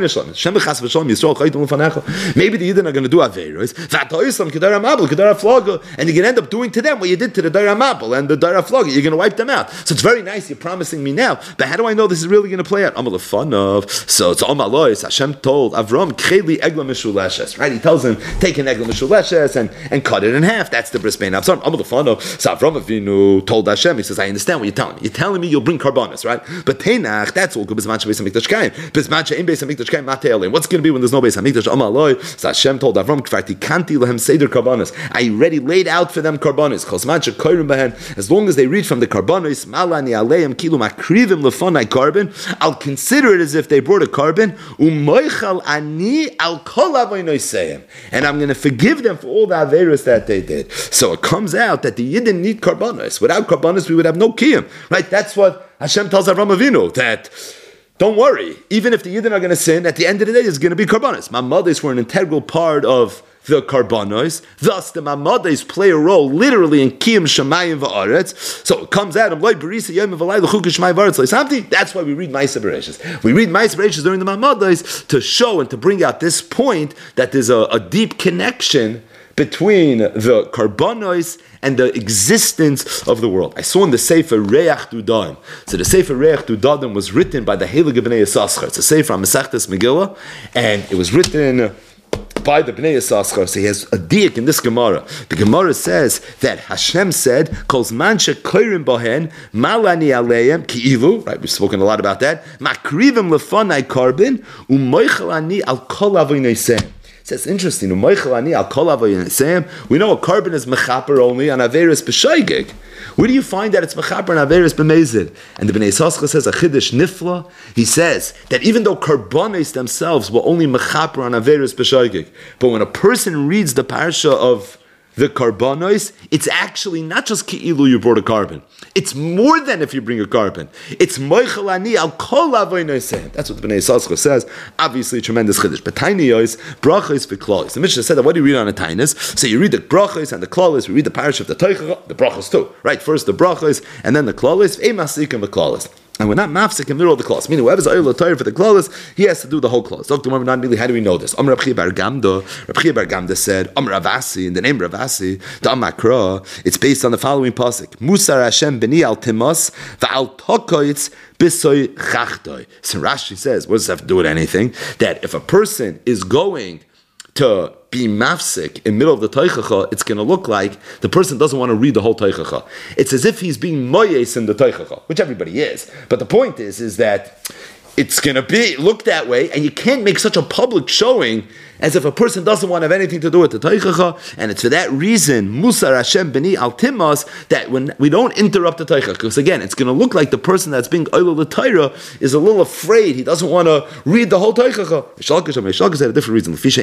Speaker 1: Yidden are going to do Averos. And you're going to end up doing to them what you did to the Daira Mabel and the Daira Floga. You're going to wipe them out. So it's very nice. You're promising me now. But how do I know this is really going to play out? So it's Amalois. Hashem told Avram, right? He tells him, and take an egel mishuleshes and, and cut it in half. That's the bris bein absarim. Amar lefano, so Avram Avinu told Hashem, he says, I understand what you're telling me. You're telling me you'll bring karbanos, right? But Tenach, that's all good. Bisman shebeis hamikdash kaim. Bisman she'im beis hamikdash kaim matei alim. What's going to be when there's no beis hamikdash? Amar loy. So Hashem told Avram, kfarti kanti lehem seder karbanos. I already laid out for them karbanos. Chosman shekoyrim behen. As long as they read from the karbanos, malani aleim kilu makrivim lefonai carbon. I'll consider it as if they brought a carbon. Umoichal ani al kol avoinoseim. And I'm going to forgive them for all the averos that they did. So it comes out that the Yidden need karbanos. Without karbanos, we would have no kiyum. Right? That's what Hashem tells Avram Avinu, that don't worry, even if the Yidden are going to sin, at the end of the day, there's going to be karbanos. Mamadas were an integral part of the karbanos. Thus, the mamadas play a role literally in kiyum shamayim va'aretz. So it comes out of loy berisa yom v'alay l'chuk shmay va'aretz l'samti. That's why we read Ma'aser Bereishis. We read Ma'aser Bereishis during the mamadas to show and to bring out this point that there's a, a deep connection between the karbanos and the existence of the world. I saw in the Sefer Reach Dudaim. So the Sefer Reach Dudaim was written by the Heilige Bnei Yissaschar. It's a Sefer on Masechtas Megillah, and it was written by the Bnei Yissaschar. So he has a diak in this Gemara. The Gemara says that Hashem said, "Kol zman shekoyrim bohen malani aleim ki'ivu." Right, we've spoken a lot about that. Makrivim lefanai karbin umoichel ani al kol avonosem. That's interesting. We know a carbon is mechaper only on Averis b'shaygig. Where do you find that it's mechaper on Averis b'mezid? And the Bnei Yissaschar says a chiddush nifla. He says that even though karbanos themselves were only mechaper on Averis b'shaygig, but when a person reads the parsha of the karbanos, it's actually not just ki'ilu you brought a carbon. It's more than if you bring a carbon. It's moichel ani al kol avonosem. That's what the Bnei Yissaschar says. Obviously, tremendous chiddush. But tainiyos, brachos v'klalos. The Mishnah said that what do you read on a tainis? So you read the brachos and the klalos. We read the parish of the teichach, the brachos too. Right? First the brachos and then the klalos. Emasik and the klalos. And we're not mafsik in the middle of the clause. Meaning, whoever's oil Torah for the clause, he has to do the whole clause. Doctor Umar not really. How do we know this? Amr Rabchi Bar Gamda. Rabchi Bar Gamda said, Amr Ravasi, in the name Ravasi, the Amakra, it's based on the following pasuk: Musar Hashem b'ni al timas va'al tokoitz b'soy chachtoi. So Rashi says, what does this have to do with anything? That if a person is going to be mafsik in the middle of the teichacha, it's going to look like the person doesn't want to read the whole teichacha. It's as if he's being moyes in the teichacha, which everybody is. But the point is, is that it's going to be look that way, and you can't make such a public showing as if a person doesn't want to have anything to do with the teichacha. And it's for that reason, Musar Hashem b'ni al timas, that when we don't interrupt the teichacha, because again, it's going to look like the person that's being oil the Torah is a little afraid. He doesn't want to read the whole teichacha. Shalkish had a different reason. Because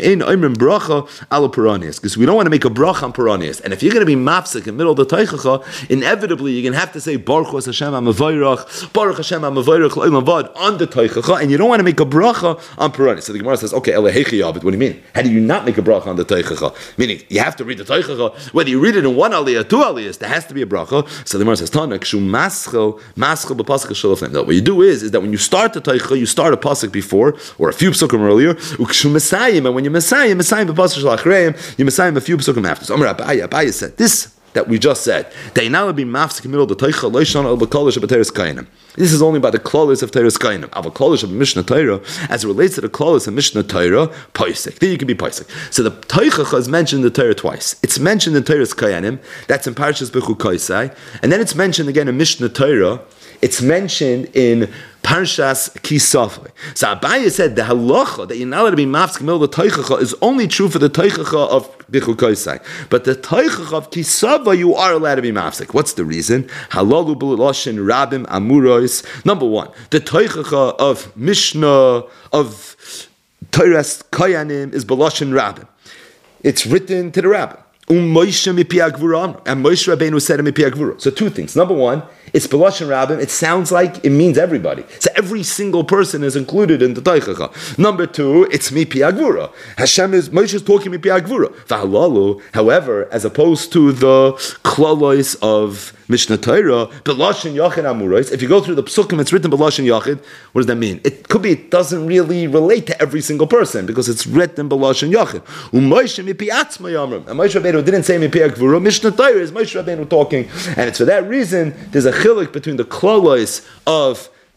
Speaker 1: we don't want to make a bracha on paranias. And if you're going to be mafsik in the middle of the teichacha, inevitably you're going to have to say Baruch Hashem HaMavayrach, Baruch Hashem HaMavayrach L'Olam Vad on the teichacha, and you don't want to make a bracha on paranias. So the Gemara says, okay, Elehechi Yavid, what do you mean? How do you not make a bracha on the teichacha? Meaning, you have to read the teichacha. Whether you read it in one aliyah, two aliyahs, there has to be a bracha. So the Gemara says, "Tana kshu maschel maschel b'pasuk shalofim." What you do is, is that when you start the teichacha, you start a pasuk before or a few pasukim earlier. Ukshu mesayim, and when you mesayim, mesayim b'pasuk shalachreim, you mesayim a few pasukim after. So Amar Abaye, Abaye said this that we just said. They now be mafsik in the middle of the teichacha loishon al b'kolish b'teres kainim. This is only by the klolis of Teres Kainim. Av klolis of Mishnah Torah, as it relates to the klolis of Mishnah Torah, paisik. There you can be paisik. So the teichacha is mentioned in the Torah twice. It's mentioned in Teres Kainim. That's in Parshas Bechukoisai, and then it's mentioned again in Mishnah Torah. It's mentioned in Parshas Kisafai. So Abaye said the halacha that you're not allowed to be mafsik in the middle of the teichacha is only true for the teichacha of Bechukoisai. But the teichacha of Kisava you are allowed to be mafsik. What's the reason? Halalu b'loshin rabim amurois. Number one, the teichacha of Mishnah of Teres Kayanim is b'loshin rabim. It's written to the rabbin. Um Moshe mipi agvura, and Moshe Rabbeinu said mipi agvura. So two things. Number one, it's b'loshin rabbim. It sounds like it means everybody. So every single person is included in the teichacha. Number two, it's mipi agvura. Hashem is Moshe is talking mipi agvura. V'halalu, however, as opposed to the klalos of Mishnah Torah, b'loshin yachid amurais. If you go through the psukim, it's written b'loshin yachid. What does that mean? It could be it doesn't really relate to every single person because it's written b'loshin yachid. Um Moshe mipi atzma yamrim. And Moshe Rabbeinu didn't say mipi agvura. Mishnah Torah is Moshe Rabbeinu talking, and it's for that reason there's a chiluk between the klalos of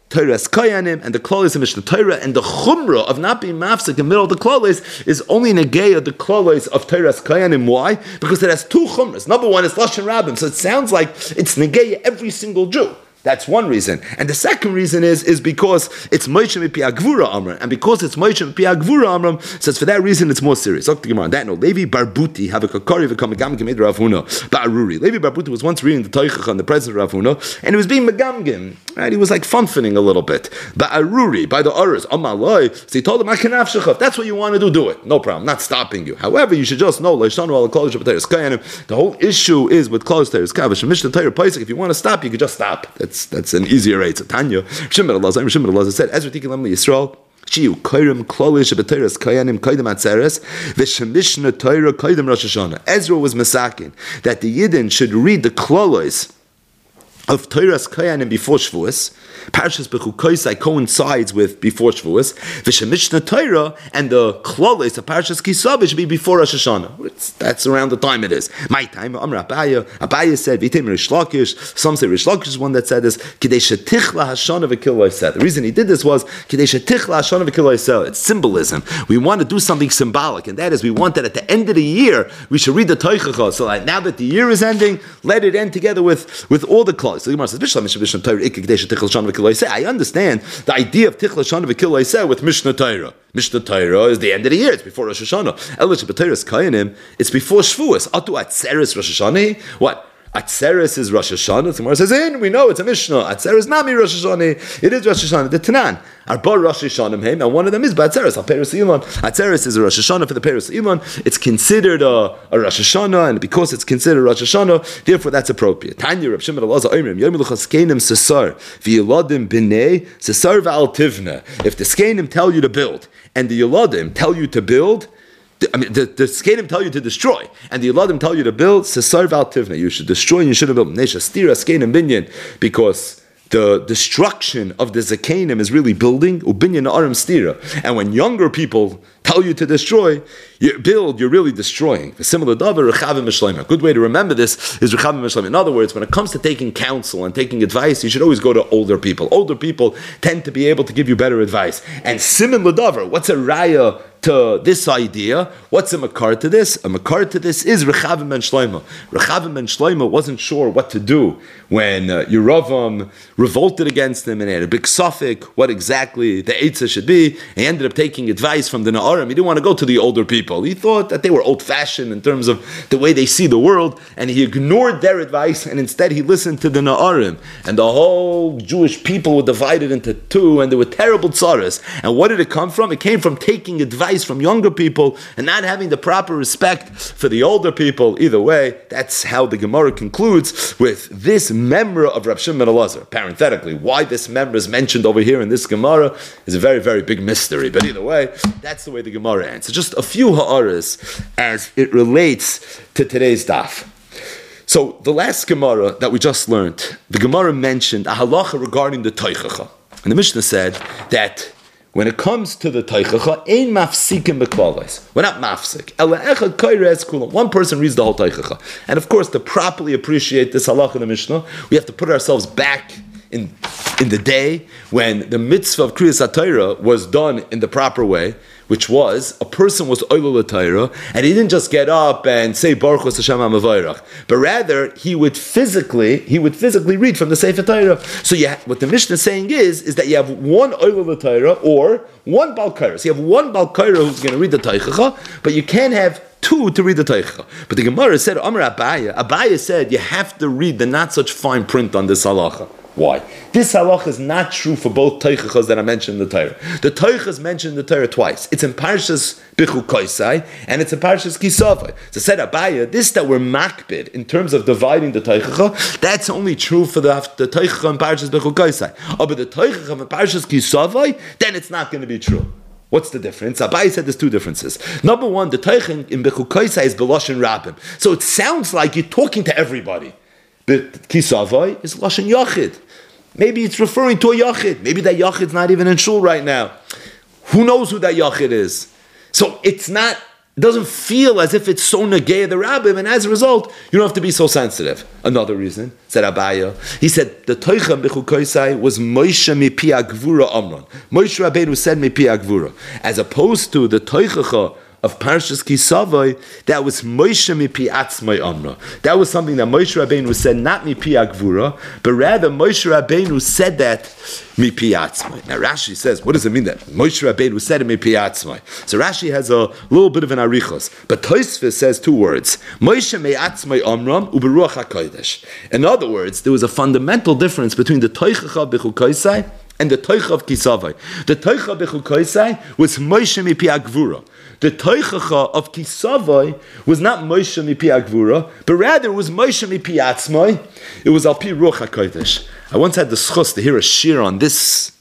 Speaker 1: Torah's Kayanim and the Klolis of Mishnah Torah, and the Chumrah of not being mafsik in the middle of the Klolis is only Negeya the Klolis of Torah's Kayanim. Why? Because it has two Chumras. Number one is Lashon Rabbim, so it sounds like it's Negeya every single Jew. That's one reason. And the second reason is, is because it's Moshe Mipi Agvura Amram. And because it's Moshe Mipi Agvura Amram, says for that reason it's more serious. Look the Gemara on that note. Levi Barbuti have a kakari v'kam megam gemid Rav Huna Ba'aruri. Levi Barbuti was once reading the Teichacha in the presence of Rav Huna, and he was being megamgim. Right? He was like funfening a little bit. Ba'aruri, by the Uras, Amaloi. So he told him, if that's what you want to do, do it. No problem. Not stopping you. However, you should just know, the whole issue is with Klaus Teres Kavish. Mishnah Torah Paisik, if you want to stop, you could just stop. That's That's an easier rate. So Tanya, Shimon Allah, Shimon Allah said, Ezra Tikkun Yisrael, Shiu Kairim Klolish B'Teiras Kayanim Kaidem Atzeres V'Shemishna Torah Kaidem Rosh Hashanah. Ezra was masakin that the Yidden should read the Klolos of Torah's Kayanim before Shavuos. Parshas Bechukoisai coincides with before Shavuos. V'Shemishna Torah and the Klolos of Parshas Kisavah should be before Rosh Hashanah. It's, that's around the time it is. My time, Amr Abaya. Abaya said, V'Item Rish Lakish. Some say Rish Lakish is one that said this. Kidei Shetichla Hashanah V'Kil Loiseh. The reason he did this was Kidei Shetichla Hashanah V'Kil Loiseh. It's symbolism. We want to do something symbolic, and that is we want that at the end of the year we should read the Teichacha. So like, now that the year is ending, let it end together with, with all the Klolos. So the Gemara says, I understand the idea of Tichla Shana V'Kil Loiseh with Mishnah Torah. Mishnah Torah is the end of the year; it's before Rosh Hashanah. Elish B'Torah's Kayanim, it's before Shavuos. Atu Atzeres Rosh Hashanah. What? Atzeres is Rosh Hashanah. The Gemara says, "In we know it's a Mishnah. Atzeres Nami Rosh Hashanah. It is Rosh Hashanah. The Tanan Arba Rosh Hashanah Heim, and one of them is Atzeres Al Peres Ilan. Atzeres is a Rosh Hashanah for the Peres Ilan. It's considered a, a Rosh Hashanah, and because it's considered Rosh Hashanah, therefore that's appropriate. Tanya Reb Shimon Elazar Oimrim Yom Luchas Kenim Sesar V'Yeladim B'nei Sesar V'Al Tivna. If the Skenim tell you to build and the Yeladim tell you to build, I mean, the, the Skenim tell you to destroy, and the Yeladim tell you to build. Sesar V'Al Tivna. You should destroy and you should have built. Nesha Stira Skenim Binyan, because the destruction of the Zakenim is really building. Ubinyan Aram Stira. And when younger people tell you to destroy, you build, you're really destroying. A similar davar, Rechavim Mishleim. A good way to remember this is Rechavim Mishleim. In other words, when it comes to taking counsel and taking advice, you should always go to older people. Older people tend to be able to give you better advice. And Simin Ladavar, what's a raya to this idea? What's a makar to this? A makar to this is Rechavim ben Shlomo. Rechavim ben Shlomo wasn't sure what to do when uh, Yeravam revolted against him and he had a big suffix, what exactly the Eitzah should be. He ended up taking advice from the Na'arim. He didn't want to go to the older people. He thought that they were old-fashioned in terms of the way they see the world, and he ignored their advice, and instead he listened to the Na'arim. And the whole Jewish people were divided into two, and there were terrible tzaras. And what did it come from? It came from taking advice from younger people and not having the proper respect for the older people. Either way, that's how the Gemara concludes with this memra of Reb Shimon ben Elazar. Parenthetically, why this memra is mentioned over here in this Gemara is a very, very big mystery. But either way, that's the way the Gemara ends. So just a few ha'aras as it relates to today's daf. So the last Gemara that we just learned, the Gemara mentioned a halacha regarding the Teichacha. And the Mishnah said that when it comes to the Teichacha, ein mafsikim b'kvalos. We're not mafsik. Ela echad koires kulam. One person reads the whole Teichacha. And of course, to properly appreciate this halacha in the Mishnah, we have to put ourselves back in in the day when the mitzvah of Kriyas HaTorah was done in the proper way, which was a person was oilul Torah, and he didn't just get up and say Baruch Hashem HaMavayrach, but rather he would physically he would physically read from the Sefer Torah. So yeah, what the Mishnah is saying is is that you have one oilul Torah or one Bal Kaira. So you have one Bal Kaira who's going to read the Teichacha, but you can't have two to read the Teichacha. But the Gemara said, Amar Abaya, Abaya said you have to read the not such fine print on this halacha. Why? This halacha is not true for both Teichachas that I mentioned in the Torah. The Teichas mentioned in the Torah twice. It's in Parshas Bechukoisai and it's in Parshas Kisavai. So said Abaya, this that we're makbid in terms of dividing the Teichacha, that's only true for the, the Teichacha in Parshas Bechukoisai. Oh, but the Teichacha in Parshas Kisavai, then it's not going to be true. What's the difference? Abai said there's two differences. Number one, the Teichach in Bechukoisai is Beloshin Rabbim. So it sounds like you're talking to everybody. But Kisavai is Lashon Yachid. Maybe it's referring to a Yachid. Maybe that Yachid's not even in shul right now. Who knows who that Yachid is? So it's not It doesn't feel as if it's so negay the rabbim, and as a result, you don't have to be so sensitive. Another reason, said Abaya, he said, the Toicha B'chukoisai was Moshe mipi agvura Amron. Moshe Rabbeinu said mipi agvura. As opposed to the Toichacha of Parshas Kisavai, that was Moshe mipi atzmai Amra. That was something that Moshe Rabbeinu said, not mipi agvura, but rather Moshe Rabbeinu said that mipi atzmai. Now Rashi says, what does it mean that Moshe Rabbeinu said it mipi atzmai? So Rashi has a little bit of an arichos, but Tosfos says two words: Moshe me atzmai Amram uberuach hakodesh. In other words, there was a fundamental difference between the Toichacha B'chukoisai and the Toicha of Kisavai. The Toicha B'chukoisai was Moshe mipi agvura. The Toichacha of Kisavai was not Moshe mipi agvura, but rather it was Moshe mipi atzmai. It was al pi ruach hakodesh. I once had the schus to hear a shir on this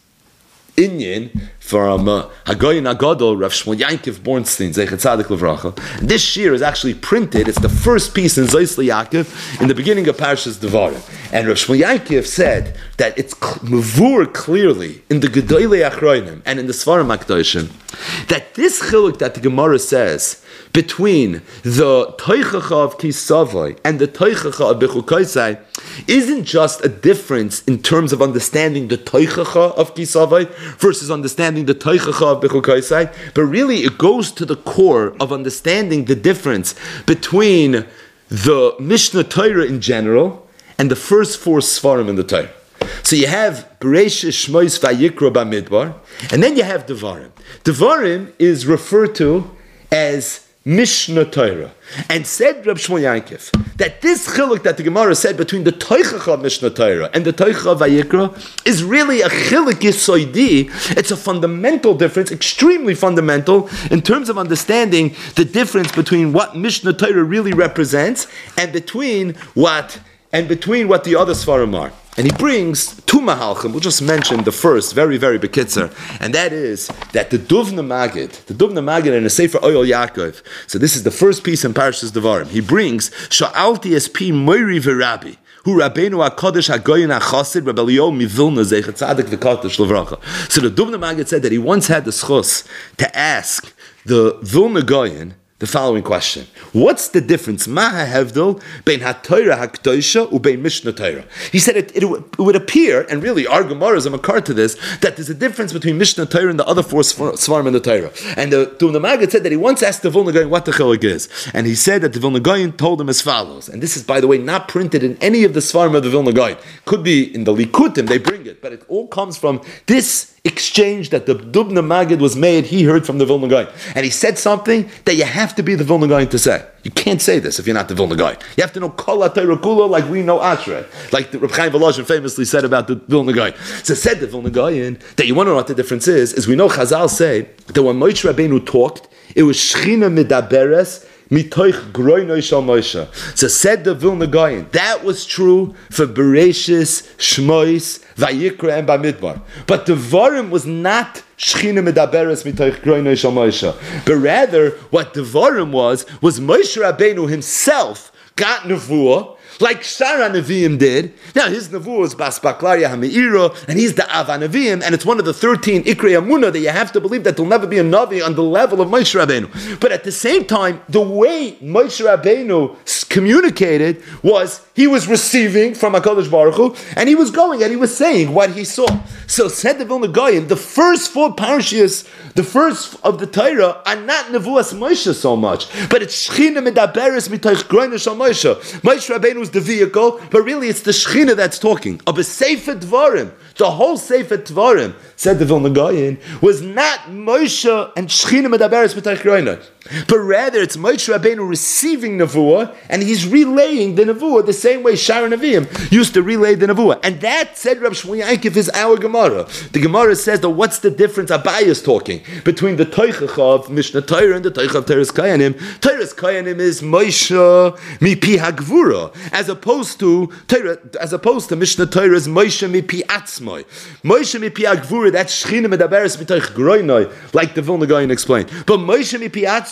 Speaker 1: inyan from uh, Hagoyin Agadol, Rav Shmuel Yankiv Bornstein, Zeichet Tzadik Levracha. This shir is actually printed. It's the first piece in Zeis Yaakov in the beginning of Parshas Devarim. And Rav Shmuel Yankiv said that it's mavur clearly in the Gedolei Achronim and in the Svarim HaKadoshim that this chiluk that the Gemara says between the Toichacha of Kisavai and the Toichacha of B'chukoisai isn't just a difference in terms of understanding the Toichacha of Kisavai versus understanding the Toichacha of B'chukoisai, but really it goes to the core of understanding the difference between the Mishnah Torah in general and the first four Svarim in the Torah. So you have Bereshis, Shmois, Vayikra, Bamidbar, and then you have Devarim. Devarim is referred to as Mishnah Torah. And said Reb Shmuel Yankiv that this chiluk that the Gemara said between the Toichacha of Mishnah Torah and the Toichacha of Vayikra is really a chiluk yisoidi. It's a fundamental difference, extremely fundamental, in terms of understanding the difference between what Mishnah Torah really represents and between what and between what the other Svarim are. And he brings two mahalchim. We'll just mention the first, very, very bekitzer, and that is that the Duvna Magid, the Duvna Magid in the Sefer Oyel Yaakov. So this is the first piece in Parshas Devarim. He brings Sha'alti es pi moiri v'Rabbi, who Rabbeinu HaKadosh HaGoyin HaChasid Rabbi Eliyahu Mivilna Zeichet Tzadik V'Kadosh Levracha. So the Duvna Magid said that he once had the schus to ask the Vilna Goyin the following question: what's the difference? Maha hevdel bein haTorah hakdosha ubein Mishnah Torah. He said it, it, it would appear, and really our Gemara is a makar to this, that there's a difference between Mishnah Torah and the other four svarim in the Torah. And the Duvna Magid said that he once asked the Vilna Goyin what the chilik is, and he said that the Vilna Goyin told him as follows. And this is, by the way, not printed in any of the svarim of the Vilna Goyin. Could be in the Likutim, they bring it, but it all comes from this exchange that the Duvna Magid was made. He heard from the Vilna Goyin, and he said something that you have to be the Vilna Goyin to say. You can't say this if you're not the Vilna Goyin. You have to know Kol HaTorah Kula like we know Ashrei, like the Reb Chaim Volozhin famously said about the Vilna Goyin. So said the Vilna Goyin that you want to know what the difference is. Is we know Chazal say that when Moshe Rabbeinu talked, it was Shechina Midaberes Mitoich Groinoi Shal Moshe. So said the Vilna Goyin, that was true for Bereshis, Shmois, Vayikra, and Bamidbar. But the Devarim was not Shechina Medaberes Mitoich Groinoi Shal Moshe. But rather, what the Devarim was, was Moshe Rabbeinu himself got Nevuah, like Shara Nevi'im did. Now his Nevuah is Bas Baklaria HaMe'ira, and he's the Av HaNevi'im, and it's one of the thirteen Ikrei Amunah that you have to believe that there'll never be a Navi on the level of Moshe Rabbeinu. But at the same time, the way Moshe Rabbeinu communicated was he was receiving from HaKadosh Baruch Hu, and he was going and he was saying what he saw. So said the Vilna Goyin, the first four parashiyos, the first of the Torah, are not Nevuas Moshe so much, but it's Shechina Medaberes Mitoich Groinoi Shal Moshe. Moshe Rabbeinu is the vehicle, but really it's the Shechina that's talking. Of a Sefer Dvarim, the whole Sefer Dvarim, said the Vilna Goyin, was not Moshe and Shechina Medaberes Mitoich Groinoi, but rather it's Moshe Rabbeinu receiving Nevuah, and he's relaying the Nevuah the same way Shara Nevi'im used to relay the Nevuah. And that, said Reb Shmuel Yankiv, is our Gemara. The Gemara says that what's the difference, Abai is talking, between the Toichacha of Mishnah Torah and the Toichacha of Teres Kayanim. Teres Kayanim is Moshe mipi hagvura, as opposed to Torah, as opposed to Mishnah Torah's Moshe mipi atzmai. Moshe mipi hagvura, that's Shechina Medaberes Mitoich Groinoi, like the Vilna Goyin explained. But Moshe mipi atzmai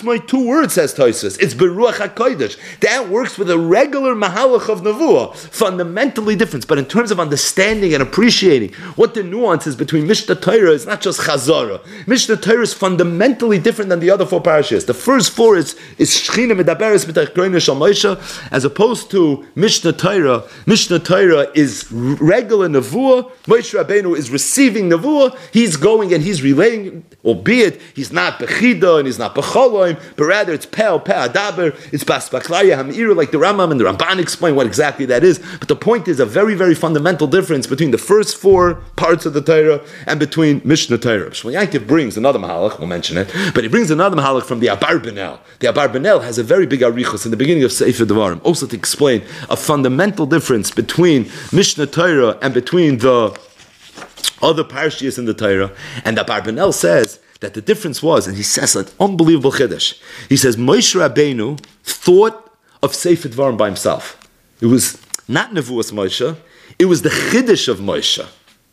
Speaker 1: my two words, says Tosfos. It's Beruach HaKodesh. That works with a regular Mahalach of Nevuah. Fundamentally different. But in terms of understanding and appreciating what the nuance is between Mishnah Torah, is not just Chazara. Mishnah Torah is fundamentally different than the other four parashas. The first four is, is Shechina Medaberes B'tach Kroina Shal Moshe, as opposed to Mishnah Torah. Mishnah Torah is regular Nevuah. Moshe Rabbeinu is receiving Nevuah. He's going and he's relaying, albeit he's not Bechida and he's not Becholoim, but rather it's Pe'al Pe'adaber, it's Bas Baklaya Hamira, like the Rambam and the Ramban explain what exactly that is. But the point is a very, very fundamental difference between the first four parts of the Torah and between Mishnah Torah. Shmuel Yankiv brings another Mahalach, we'll mention it, but he brings another Mahalach from the Abarbanel. The Abarbanel has a very big arichos in the beginning of Sefer Devarim, also to explain a fundamental difference between Mishnah Torah and between the other parashiyos in the Torah. And the Abarbanel says that the difference was, and he says an unbelievable chiddush. He says Moshe Rabbeinu thought of Sefer Devarim by himself. It was not Nevuas Moshe, it was the chiddush of Moshe.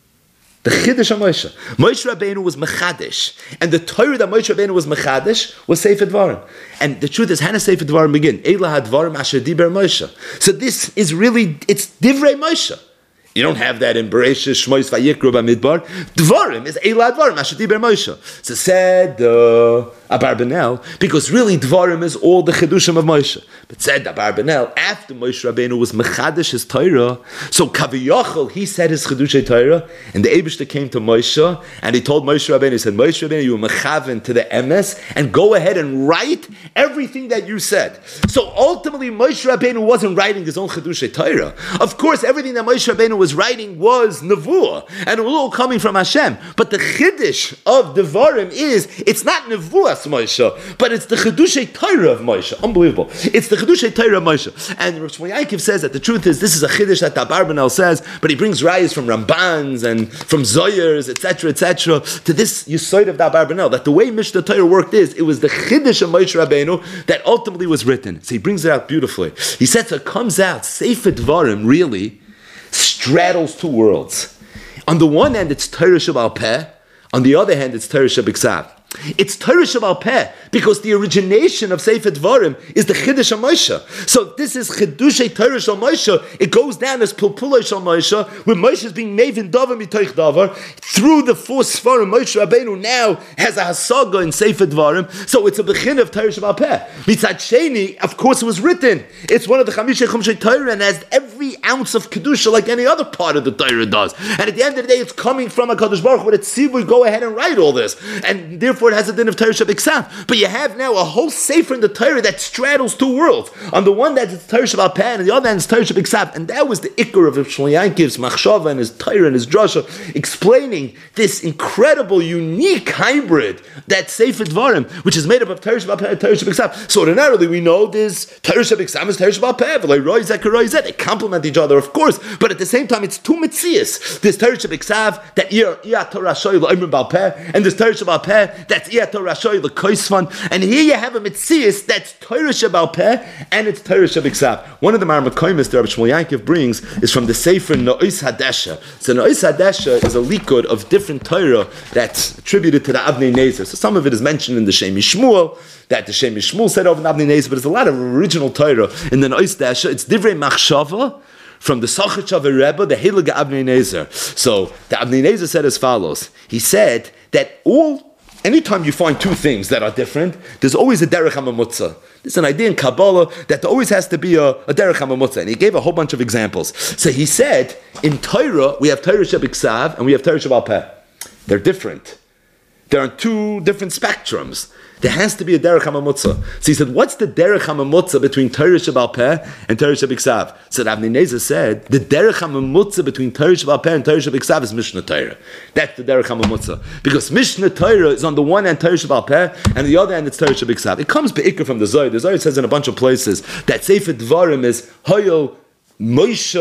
Speaker 1: The chiddush of Moshe. Moshe Rabbeinu was mechadish, and the Torah that Moshe Rabbeinu was mechadish was Sefer Devarim. And the truth is, how does Sefer Devarim begin? Eila hadvarim asher diber Moshe. So this is really, it's divrei Moshe. You don't have that in Bereshis, Shmois, Vayikra, Bamidbar. Dvarim is Eila Dvarim, Asher Diber Moshe. So said uh, Abarbanel, because really Dvarim is all the Chedushim of Moshe. But said Abarbanel, after Moshe Rabbeinu was Mechadish his Torah, so Kaviyachol, he said his Chedushay Torah, and the Eibishter came to Moshe, and he told Moshe Rabbeinu, he said, Moshe Rabbeinu, you were Mechaven to the M S, and go ahead and write everything that you said. So ultimately, Moshe Rabbeinu wasn't writing his own Chedushay Torah. Of course, everything that Moshe Rabbeinu was was writing was Nevuah, and it was all coming from Hashem. But the Chiddush of Devarim is, it's not Nevuas Moshe, but it's the Chedushay Torah of Moshe. Unbelievable. It's the Chedushay Torah of Moshe. And Rav Shmuel Yankiv says that the truth is, this is a Chiddush that the Abarbanel says, but he brings rayas from Rambans and from Zoyers, et cetera, et cetera, to this Yisoid of the Abarbanel, that the way Mishnah Torah worked is, it was the Chiddush of Moshe Rabbeinu that ultimately was written. So he brings it out beautifully. He says it comes out, Sefer Devarim really straddles two worlds. On the one hand, it's Torah Sheba'al Peh. On the other hand, it's Torah Shebiksav. It's Torah Sheba'al Peh because the origination of Sefer Devarim is the Chiddush of Moshe. So this is Chiddushei Torah Shel Moshe. It goes down as Pulpulei Shel Moshe, where Moshe is being mavin davar mitoich davar through the four Sfarim. Moshe Rabbeinu now has a hasaga in Sefer Devarim, so it's a bechin of Torah Sheba'al Peh. Mitzad Sheni, of course, it was written. It's one of the Chamishei Chumshei Torah and has every ounce of kedusha like any other part of the Torah does. And at the end of the day, it's coming from a Kadosh Baruch Hu. But it's we go ahead and write all this, and therefore it has a din of Torah Shebiksav. But you have now a whole sefer in the Torah that straddles two worlds. On the one hand, it's Torah Sheba'al Peh, and the other hand, it's Torah Shebiksav. And that was the ikar of Shmuel Yankiv's machshava and his Torah and his drasha, explaining this incredible, unique hybrid that Sefer Devarim, which is made up of Torah Sheba'al Peh and Torah Shebiksav. So ordinarily, we know this Torah Shebiksav is Torah Sheba'al Peh, but like Roy Zek Roy Zek, they complement each other, of course. But at the same time, it's two mitzias. This Torah Shebiksav that Iyah Torah Shoy L'Omer Ba'al Peh, and this Torah Sheba'al Peh that's Iyah Torah Shoy L'Koisvan. And here you have a mitzias that's Torah Sheba'al Peh and it's Torah Shebiksav. One of the Marmakoimis that Rabbi Shmuel Yankiv brings is from the Sefer No'is Hadesha. So No'is Hadesha is a likud of different Torah that's attributed to the Avnei Nezer. So some of it is mentioned in the Shem Yishmuel, that the Shem Yishmuel said over the Avnei Nezer, but there's a lot of original Torah in the No'is Hadesha. It's Divrei Machshava from the Sachach of a Rebbe, the Heilige Avnei Nezer. So the Avnei Nezer said as follows. He said that all anytime you find two things that are different, there's always a derech hamamutza. There's an idea in Kabbalah that there always has to be a, a derech hamamutza, and he gave a whole bunch of examples. So he said, in Torah, we have Torah Shebiksav and we have Torah Sheba'al Peh. They're different. There are two different spectrums. There has to be a derech hamamutza. So he said, what's the derech hamamutza between Torah Sheba'al Peh and Torah Shebiksav? So Avnei Nezer said, the derech hamamutza between Torah Sheba'al Peh and Torah Shebiksav is Mishnah Torah. That's the derech hamamutza. Because Mishnah Torah is on the one hand Torah Sheba'al Peh, and on the other hand it's Torah Shebiksav. It comes be'ikr from the Zohar. The Zohar says in a bunch of places that Sefer Devarim is Hoyel Moshe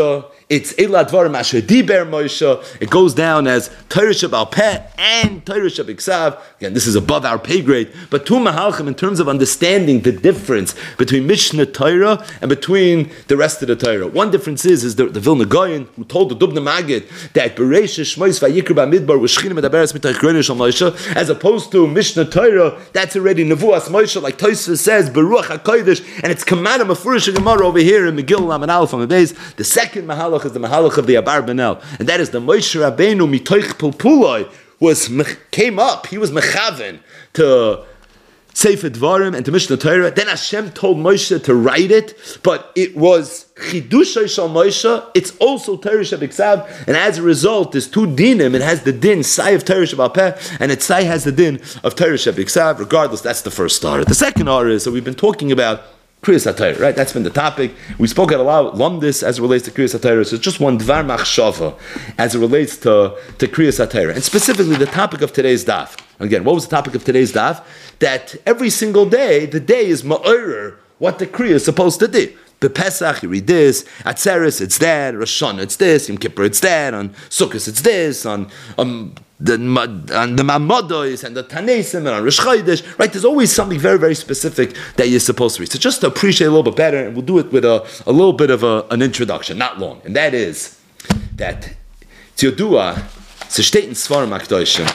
Speaker 1: it's Eila Dvarim Asher Diber Moshe. It goes down as Torah Shebal Peh and Torah Shebiksav. Again, this is above our pay grade. But two Mahalchim, in terms of understanding the difference between Mishnah Torah and between the rest of the Torah. One difference is, is the, the Vilna Gaon, who told the Dubna Magid that Bereisha Shmois Vayikra Bamidbar was Shechina Medaberes Mitach Grenish Al Moshe, as opposed to Mishnah Torah, that's already Nevuas Moshe, like Tosfos says, Beruach HaKodesh, and it's Kamana Mefurish Gemara over here in Megillah Laman Aleph on the base. The second Mahalach is the Mahalach of the Abar Benel, and that is the Moshe Rabbeinu Mitoich Pulpuloi was came up. He was mechaven to Sefer Dvarim and to Mishnah Torah. Then Hashem told Moshe to write it, but it was Chidushay Shal Moshe. It's also Torah Shebiksav, and as a result, there's two dinim. It has the din Sai of Torah Shebal Peh, and it Sai has the din of Torah Shebiksav. Regardless, that's the first star. The second order is, so we've been talking about Kriyas HaTorah, right? That's been the topic. We spoke at a lot Lumdis as it relates to Kriyas HaTorah. So it's just one Dvar Machshava as it relates to, to Kriyas HaTorah. And specifically the topic of today's daf. Again, what was the topic of today's daf? That every single day, the day is Ma'orer, what the Kriya is supposed to do. The Pesach, you read this. Atzeres, it's that. Rosh Hashanah, it's this. Yom Kippur, it's that. On Sukkot, it's this. On um, the on the Mamodos and the Tanesim and on Rosh Chodesh, right? There's always something very, very specific that you're supposed to read. So just to appreciate a little bit better, and we'll do it with a, a little bit of a, an introduction, not long. And that is that Tziyodua, es steht in Svarim HaKadoshim,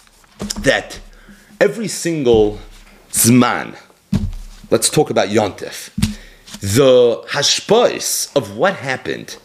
Speaker 1: that every single Zman, let's talk about Yontif, the hashpos of what happened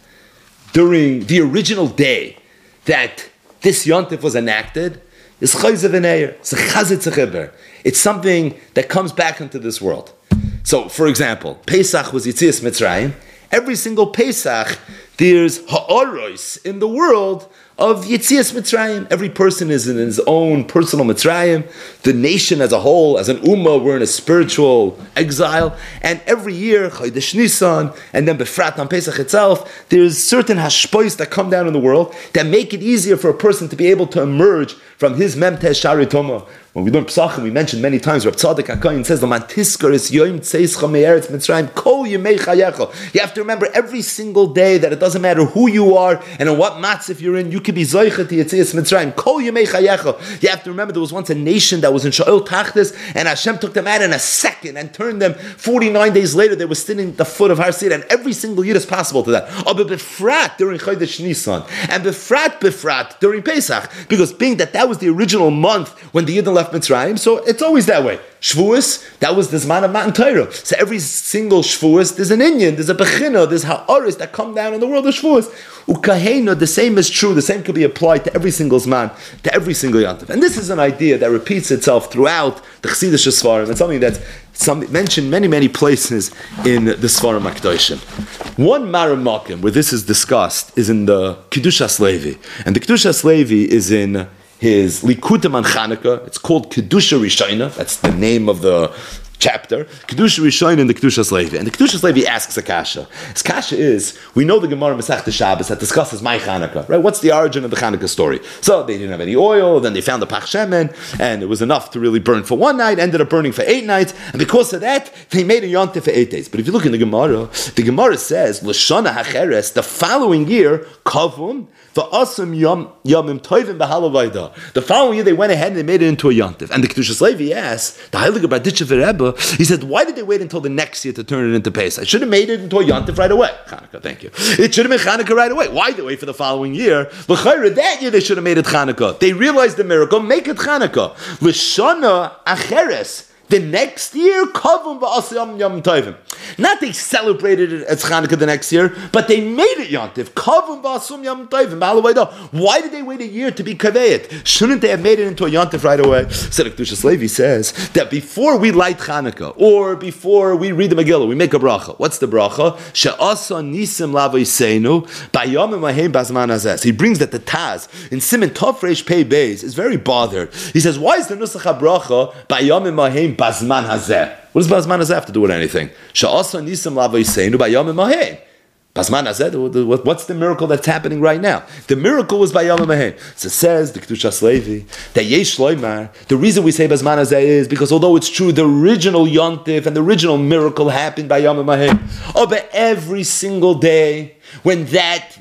Speaker 1: during the original day that this Yontif was enacted is chayzev v'neir. It's a chazit zechiber. It's something that comes back into this world. So, for example, Pesach was Yitzias Mitzrayim. Every single Pesach, there's ha'oros in the world of Yitzias Mitzrayim. Every person is in his own personal Mitzrayim. The nation as a whole, as an ummah, we're in a spiritual exile. And every year, Chodesh Nisan, and then Befrat on Pesach itself, there's certain hashpois that come down in the world that make it easier for a person to be able to emerge from his Memtesh Shari Toma. When we learn Pesachim, we mentioned many times, Reb Tzadok HaKohen says, "L'mantiskar is Yom Tzeischa me'eretz Mitzrayim Kol Yemei Chayecha." You have to remember every single day that it doesn't matter who you are and in what matzif you're in, you can be Zoichet to Yetzias Mitzrayim Kol Yemei Chayecha. You have to remember there was once a nation that was in Sha'ol Tachtis, and Hashem took them out in a second and turned them. forty-nine days later, they were sitting at the foot of Har Sinai, and every single year is possible to that. Oh, but Befrat during Chodesh Nisan, and Befrat Befrat during Pesach, because being that that was the original month when the Yidden left Mitzrayim, so it's always that way. Shavuos, that was the Zman of Matan Torah. So every single Shavuos, there's an Inyan, there's a Bechina, there's Ha'aris that come down in the world of Shavuos. Ukahena, the same is true, the same could be applied to every single Zman, to every single Yantav. And this is an idea that repeats itself throughout the Chassidish Sfarim. It's something that's some, mentioned many, many places in the Sfarim HaKadoshim. One Maramakim where this is discussed is in the Kedushas Levi. And the Kedushas Levi is in his Likutim on Chanukah. It's called Kedusha Rishayna. That's the name of the chapter. Kedusha Rishayna and the Kedushas Levi. And the Kedushas Levi asks a kasha. His kasha is, we know the Gemara Masechta Shabbos that discusses my Chanukah, right? What's the origin of the Chanukah story? So they didn't have any oil, then they found the Pach Shemen, and it was enough to really burn for one night, ended up burning for eight nights, and because of that, they made a Yontif for eight days. But if you look in the Gemara, the Gemara says, L'shana Hacheres, the following year, Kavum, the awesome yom yomim toivim b'halavayda. The following year they went ahead and they made it into a yontif. And the Kedushas Levi asked the Heilige Barditchever Rebbe, he said, why did they wait until the next year to turn it into Pesach? I should have made it into a yontif right away. Chanukah, thank you. It should have been Chanukah right away. Why did they wait for the following year? L'chayra, that year they should have made it Chanukah. They realized the miracle, make it Chanukah. L'shana acheres. The next year, Kavum v'asiyam yom tovim. Not they celebrated it as Chanukah the next year, but they made it Yontif. Kavum v'asiyam yom tovim. Why did they wait a year to be kavayit? Shouldn't they have made it into a Yontif right away? So the Kedushas Levi says that before we light Chanukah, or before we read the Megillah, we make a bracha. What's the bracha? She'asa nisim lavoiseinu b'yomim ahem bazman hazeh. He brings that the Taz in Siman Tov Reish Pei Beis is very bothered. He says, why is the nusach habracha b'yomim ahem Bazman hazeh? What does Bazman hazeh have to do with anything? Sha'asa nisam lavoiseinu b'yomim ahem. Bazman hazeh, what's the miracle that's happening right now? The miracle was by Yom Ahem. So it says the Kedushas Levi that Yesh Loimar. The reason we say Bazman hazeh is because although it's true, the original Yontif and the original miracle happened by Yom Ahem. Oh, but every single day when that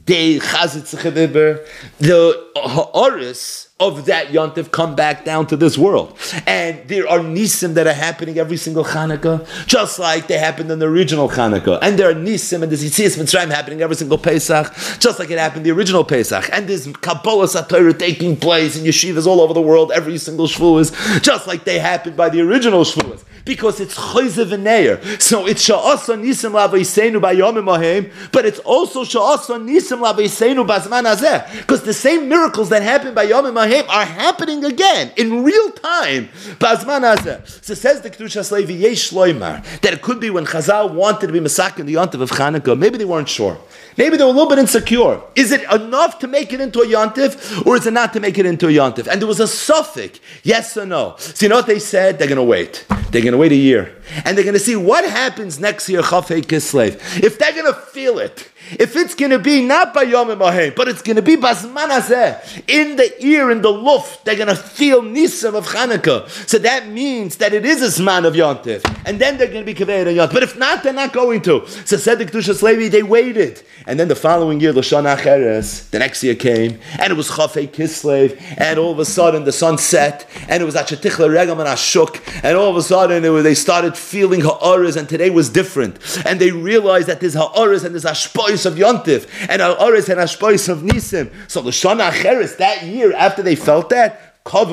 Speaker 1: they chazit tzechadiber, the ha'aris of that yontif come back down to this world. And there are nisim that are happening every single Chanukah, just like they happened in the original Chanukah. And there are nisim and there's Yitzias Mitzrayim happening every single Pesach, just like it happened in the original Pesach. And there's Kabbalah Satorah taking place in yeshivas all over the world, every single Shavuos, just like they happened by the original Shavuos. Because it's Chayzev and Neir. So it's Sha'asa Nisim La'Veiseinu B'Yomim Ahem, but it's also Sha'asa Nisim La'Veiseinu B'Zman Hazeh. Because the same miracles that happened by Yomim Ahem are happening again in real time. B'Zman Hazeh. So says the Kedushas Levi Yesh Loimar that it could be when Chazal wanted to be Masak in the Yontif of Chanukah. Maybe they weren't sure. Maybe they were a little bit insecure. Is it enough to make it into a Yontif, or is it not to make it into a Yontif? And there was a suffix, yes or no. So you know what they said? They're going to wait. They're going to wait a year. And they're going to see what happens next year, Chafei Kislev. If they're going to feel it, if it's going to be not by Yom Mahim, but it's going to be Bazman Hazeh, in the ear, in the luft, they're going to feel Nisim of Chanukah. So that means that it is a Zman of Yontif. And then they're going to be Kaveh and Yontif. But if not, they're not going to. So said the Kedushas Levi, they waited. And then the following year, Lashon Acheres, the next year came, and it was Chafei Kislev, and all of a sudden the sun set, and it was Achetich Regam and Ashuk, and all of a sudden it was, they started feeling Ha'aris, and today was different. And they realized that there's Ha'aris and there's Ashpois of Yontif, and Ha'aris and Ashpois of Nisim. So Lashon Acheres, that year, after they felt that, that's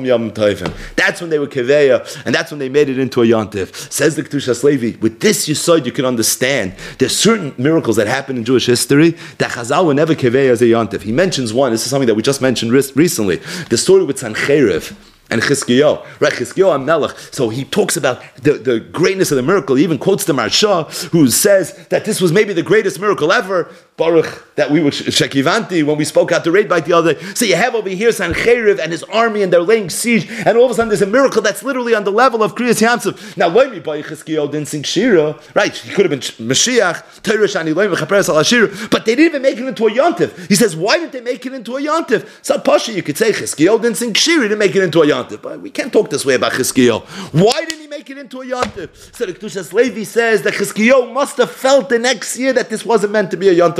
Speaker 1: when they were keveya, and that's when they made it into a yontif. Says the Kedushas Levi, with this yesod you can understand there's certain miracles that happen in Jewish history that Chazal were never keveya as a yontif. He mentions one. This is something that we just mentioned recently. The story with Sancheriv and Chizkiyahu, right? Chizkiyahu HaMelech. So he talks about the, the greatness of the miracle. He even quotes the Marsha, who says that this was maybe the greatest miracle ever. Baruch, that we were Shekivanti when we spoke out the raid bite the other day. So you have over here Sancheriv and his army, and they're laying siege, and all of a sudden there's a miracle that's literally on the level of Kriyas Yamsuf. Now, Loimi by Chizkiyahu didn't sing Shira, right? He could have been Mashiach, Torah Shani Loimi Chaperes Al Shira, but they didn't even make it into a yontif. He says, why didn't they make it into a yontif? So Pasha, you could say Chizkiyahu didn't sing Shira, he didn't make it into a yontif, but we can't talk this way about Chizkiyahu. Why didn't he make it into a yontif? So the Kedushas Levi says that Chizkiyahu must have felt the next year that this wasn't meant to be a yontif.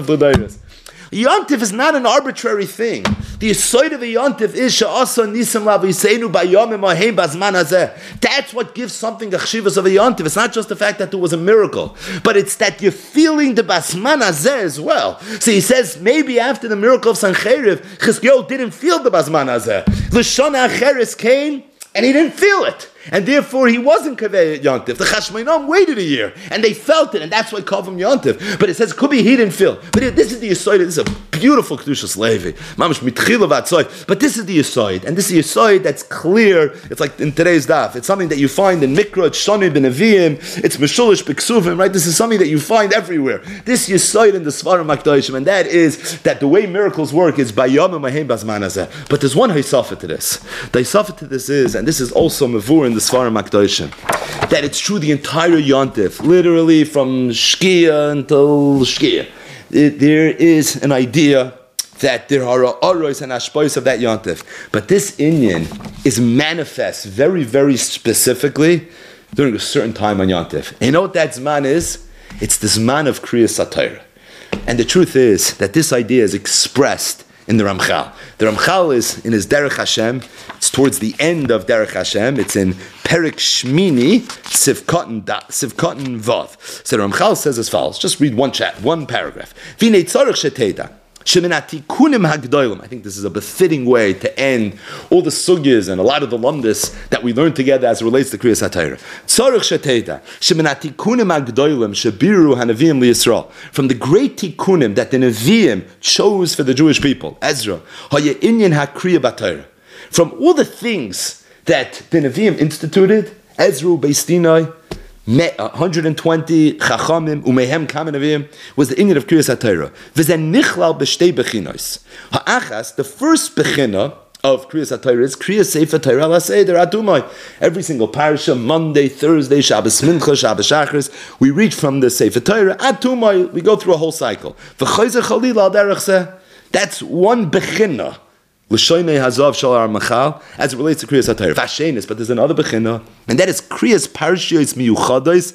Speaker 1: Yontif is not an arbitrary thing. The yesod of a yontif is she'asa nisim la'veiseinu b'yomim ahem b'zman hazeh. That's what gives something a chshivas of a yontif. It's not just the fact that there was a miracle, but it's that you're feeling the b'zman hazeh as well. So he says maybe after the miracle of Sancheriv, Chizkiyahu didn't feel the b'zman hazeh. L'shon Acheres came and he didn't feel it. And therefore he wasn't Kaveh Yontif. The Chashmonaim waited a year, and they felt it, and that's why called him Yontif. But it says, could be he didn't feel. But this is the Yisoid, this is a beautiful Kedushas Levi. Mamash mitchila v'atzoy. But this is the Yisoid, and this is the Yisoid that's clear. It's like in today's daf. It's something that you find in Mikra, it's Shoni ben Avim, it's Meshulish b'Ksuvim, right? This is something that you find everywhere. This Yisoid in the Svarim HaKadoshim, and that is that the way miracles work is by Yom Mahim Bazman Hazeh. But there's one Hisafa to this. The Hisafa to this is, and this is also Mavur in the Svarim HaKadoshim, that it's true the entire Yontif, literally from Shkia until Shkia. It, there is an idea that there are aros and ashpois of that Yontif. But this Inyan is manifest very, very specifically during a certain time on Yontif. And you know what that Zman is? It's the Zman of Kriyas Satira. And the truth is that this idea is expressed in the Ramchal. The Ramchal is in his Derech Hashem. It's towards the end of Derech Hashem. It's in Perik Shmini, Sivkotten Vav. So the Ramchal says as follows. Just read one chat, one paragraph. V'nei tzarich sheteda. I think this is a befitting way to end all the sugyas and a lot of the lumdis that we learned together as it relates to Kriyas HaTorah. From the great tikkunim that the Nevi'im chose for the Jewish people, Ezra, from all the things that the Nevi'im instituted, Ezra, Beis Dinai, one hundred twenty Chachamim umehem kamen avim was the inyan of Kriyas HaTorah. V'zen nichlal b'shtei bechinos. Ha'achas, the first bechina of Kriyas HaTorah is Kriyas Sefer Torah ala Seder Adumai. Every single parasha, Monday, Thursday, Shabbos Mincha, Shabbos Shachris, we read from the Sefer Torah Adumai. We go through a whole cycle. V'chayzer chalil al derech zeh. That's one bechina. L'shoinei hazav shalar machal, as it relates to Kriyas HaTorah. Vashenis, but there's another bechina, and that is Kriyas Parshiyos Miyuchados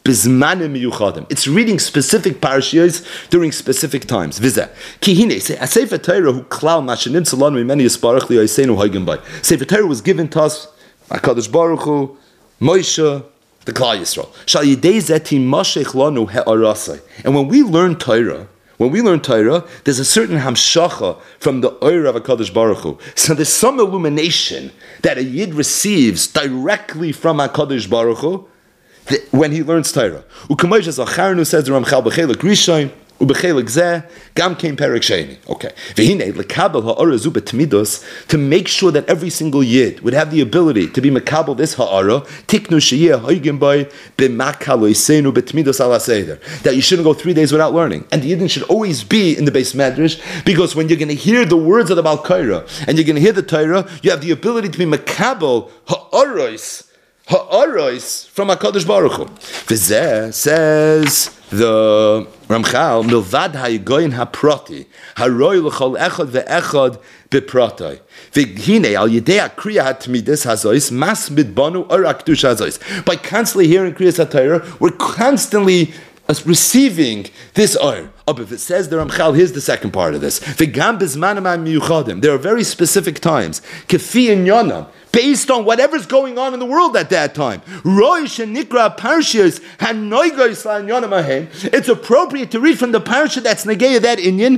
Speaker 1: Bizmanim miyuchadim. It's reading specific parashiyos during specific times. Vizeh. Kihine, a Sefer Torah who klal mashanim tzalanu imeni yisparach li yaseinu haygim bay. Sefer Torah was given to us by Kadosh Baruch Hu, Moshe, the Klal Yisrael. Shal yidei zeti mashech lanu he'arasai. And when we learn Torah, when we learn Torah, there's a certain hamshacha from the oir of HaKadosh Baruch Hu. So there's some illumination that a yid receives directly from HaKadosh Baruch Hu when he learns Torah. U'kamosh as Acharnu says the Ramchal b'chelik Rishon, u'b'chelik zeh, gam kein perek sheni. Okay. V'hinei, lekabel ha'ara zu b'tmidos, to make sure that every single yid would have the ability to be mekabel this ha'ara, tiknu sheyeh hoigim bay, b'makal oisenu b'tmidos ala seder. That you shouldn't go three days without learning. And the yidin should always be in the base medrash, because when you're going to hear the words of the Baal Korah, and you're going to hear the Torah, you have the ability to be mekabel ha'aros, ha'aros from HaKadosh Baruch Hu. V'zeh says the Ramchal, milvad ha'igoyin ha'prati, ha'roi l'chol echad ve'echad bepratai. V'hine al yidei ha'kriya ha'tmidis hazois, mas midbanu or ha'kdush hazois. By constantly hearing Kriyas HaTorah, we're constantly receiving this oil. Oh, if it says the Ramchal, here's the second part of this. V'gam bizmanim ha'miyuchadim. There are very specific times. Kefi in yonam, based on whatever's going on in the world at that time. It's appropriate to read from the parsha that's negeya that inyan.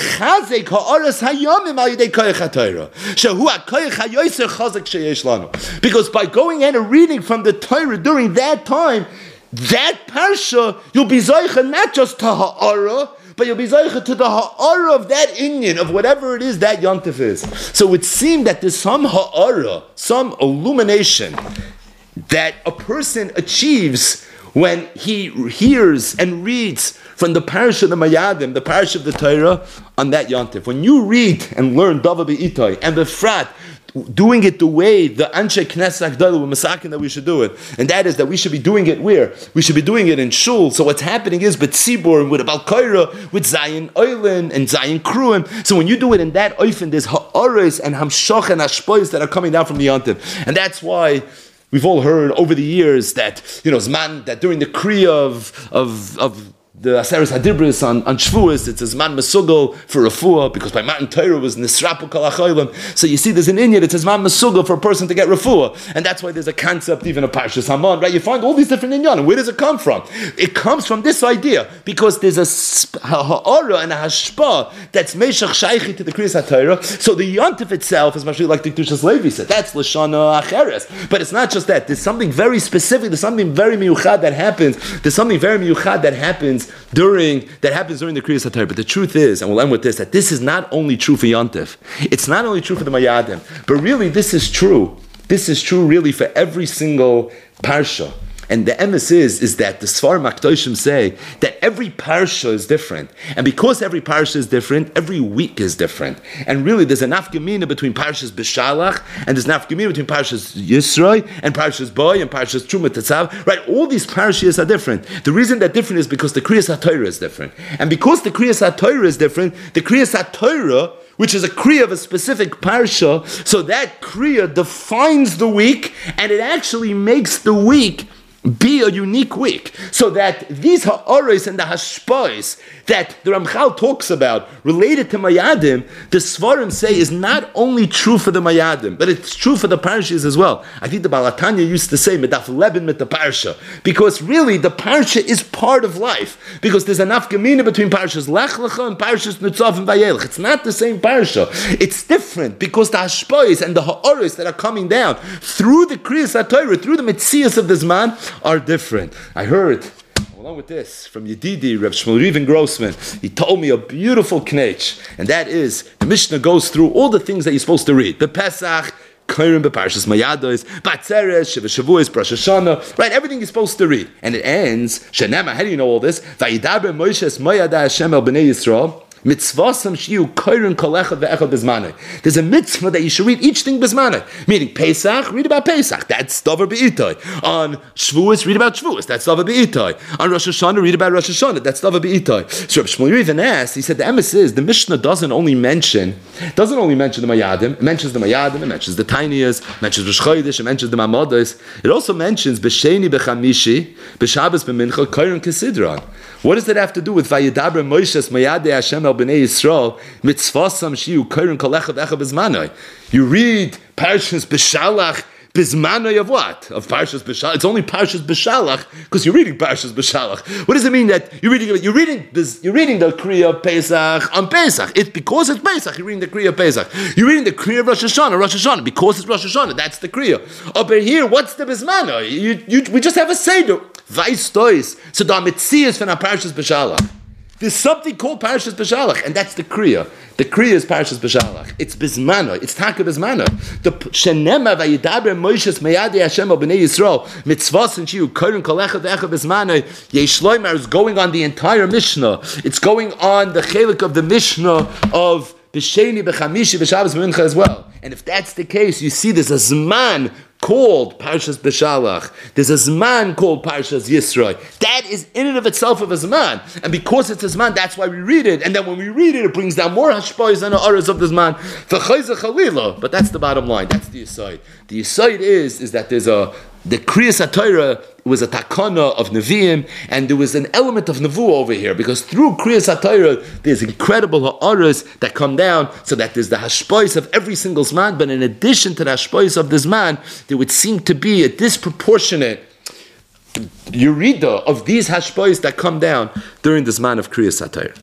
Speaker 1: Because by going in and reading from the Torah during that time, that parsha, you'll be zoicha not just to ha'ara, but you'll be zoicha to the ha'ara of that inyan, of whatever it is that yontif is. So it seemed that there's some ha'ara, some illumination that a person achieves when he hears and reads from the parasha of the Mayadim, the parasha of the Torah, on that yontif. When you read and learn Dava B'Itay, and B'Frat, doing it the way the Anshe Knesset Agdala were masakin that we should do it, and that is that we should be doing it where? We should be doing it in Shul. So what's happening is B'Tzibur and with a Baal Korah, with Zayin Oilin and Zayin Kruim. So when you do it in that Oifen, there's Ha'aris and Hamshach and Ashpois that are coming down from the Yontif. And that's why we've all heard over the years that, you know, Zman, that during the Kriya of, of, of the Aseres Hadibris on, on Shavuos, it's a Zman Mesugal for Refuah, because by Matan Torah was Nisrapu Kol HaCholim. So you see there's an Inyan, it's a Zman Mesugal for a person to get Refuah. And that's why there's a concept even of Parshas Haman, right? You find all these different Inyanim. Where does it come from? It comes from this idea, because there's a Ha'ara and a Hashpa that's Meshach Shaychi to the Kriyas HaTorah. So the Yontif itself, as much like the Kedushas Levi said, that's Lashana Acheres. But it's not just that. There's something very specific, there's something very miyuchad that happens. There's something very miyuchad that happens during that happens during the Kriyas HaTorah. But the truth is, and we'll end with this, that this is not only true for Yontif. It's not only true for the Mayadim, but really this is true. This is true really for every single parsha. And the emes is, is that the Sfar Maktoshim say that every parsha is different. And because every parsha is different, every week is different. And really there's a nafkamina between parshas B'Shalach, and there's nafkamina between parshas Yisroi, and parshas Boy, and parshas Truma Tetzav. Right, all these parshas are different. The reason they're different is because the Kriyas HaTorah is different. And because the Kriyas HaTorah is different, the Kriyas HaTorah, which is a kriya of a specific parsha, so that kriya defines the week, and it actually makes the week be a unique week, so that these ha'aros and the hashpais that the Ramchal talks about related to Mayadim, the Svarim say is not only true for the Mayadim, but it's true for the parshas as well. I think the Baal HaTanya used to say medaf leben mit the parsha, because really the parsha is part of life, because there's a nafkamina between parshas Lech Lecha and parshas Nitzav and Vayelech. It's not the same parsha. It's different because the hashpais and the ha'aros that are coming down through the Kriyas HaTorah, through the Metzias of this man, are different. I heard, along with this, from Yedidi, Reb Shmuel Rivin Grossman, he told me a beautiful knech, and that is, the Mishnah goes through all the things that you're supposed to read. The Pesach, Kairim beParshas Mayados, Batzeres, Shiva Shavuos, Rosh Hashanah, right? Everything you're supposed to read. And it ends, Shenema, how do you know all this? Vayidaber Moshe Mayada Hashem el Bnei Yisrael. Mitzvasam shiu koirin kolechad ve'echad bezmanai. There's a mitzvah that you should read each thing bezmanai. Meaning Pesach, read about Pesach. That's davar be'itai. On Shavuos, read about Shavuos. That's davar be'itai. On Rosh Hashanah, read about Rosh Hashanah. That's davar be'itai. So Reb Shmuel even asked. He said the emes is the Mishnah doesn't only mention doesn't only mention the Mayadim. It mentions the Mayadim. It mentions the Tainiyas. It mentions Rosh Chodesh. It mentions the Mamodos. It also mentions b'Sheni b'Chamishi, b'Shabbos b'Mincha, koirin kesidron. What does that have to do with Vayedaber Moshes Mayadei Hashem El Bnei Yisrael Mitzvasam Shiu Koirin Kolecha V'Echa B'Zmanoi? You read Parshas B'Shalach B'Zmanoi of what? Of Parshas B'Shalach. It's only Parshas B'Shalach because you're reading Parshas B'Shalach. What does it mean that you're reading? You're reading this. You're reading the Kriya of Pesach on Pesach. It's because it's Pesach. You're reading the Kriya of Pesach. You're reading the Kriya of Rosh Hashanah. Rosh Hashanah because it's Rosh Hashanah. That's the Kriya. Over here, what's the B'Zmanoi? You, you, we just have a seder. Vice tois. So the Amitzias from Parshas B'Shalach. There's something called Parshas B'Shalach, and that's the Kriya. The Kriya is Parshas B'Shalach. It's Bizmano. It's Taka Bizmano. The Shenema Vayidaber Moshes Meyadei Hashem El Bnei Yisrael Mitzvos and Shiu Korin Kolecha V'Echa Bizmano. Yeshloimer is going on the entire Mishnah. It's going on the chelik of the Mishnah of B'Sheni B'Chamishi B'Shabbos B'Mincha as well. And if that's the case, you see there's a Zman called Parshas B'Shalach. There's a Zman called Parshas Yisroi. That is in and of itself of a Zman. And because it's a Zman, that's why we read it. And then when we read it, it brings down more hashpayos and oras of the Zman. But that's the bottom line. That's the Yesod. The Yesod is, is that there's a the Kriyas HaTorah was a takana of Nevi'im, and there was an element of Nevu over here, because through Kriyas HaTorah, there's incredible ha'aras that come down, so that there's the hashpois of every single Zman, but in addition to the hashpois of the Zman, there would seem to be a disproportionate Yerida of these hashpois that come down during the Zman of Kriyas HaTorah.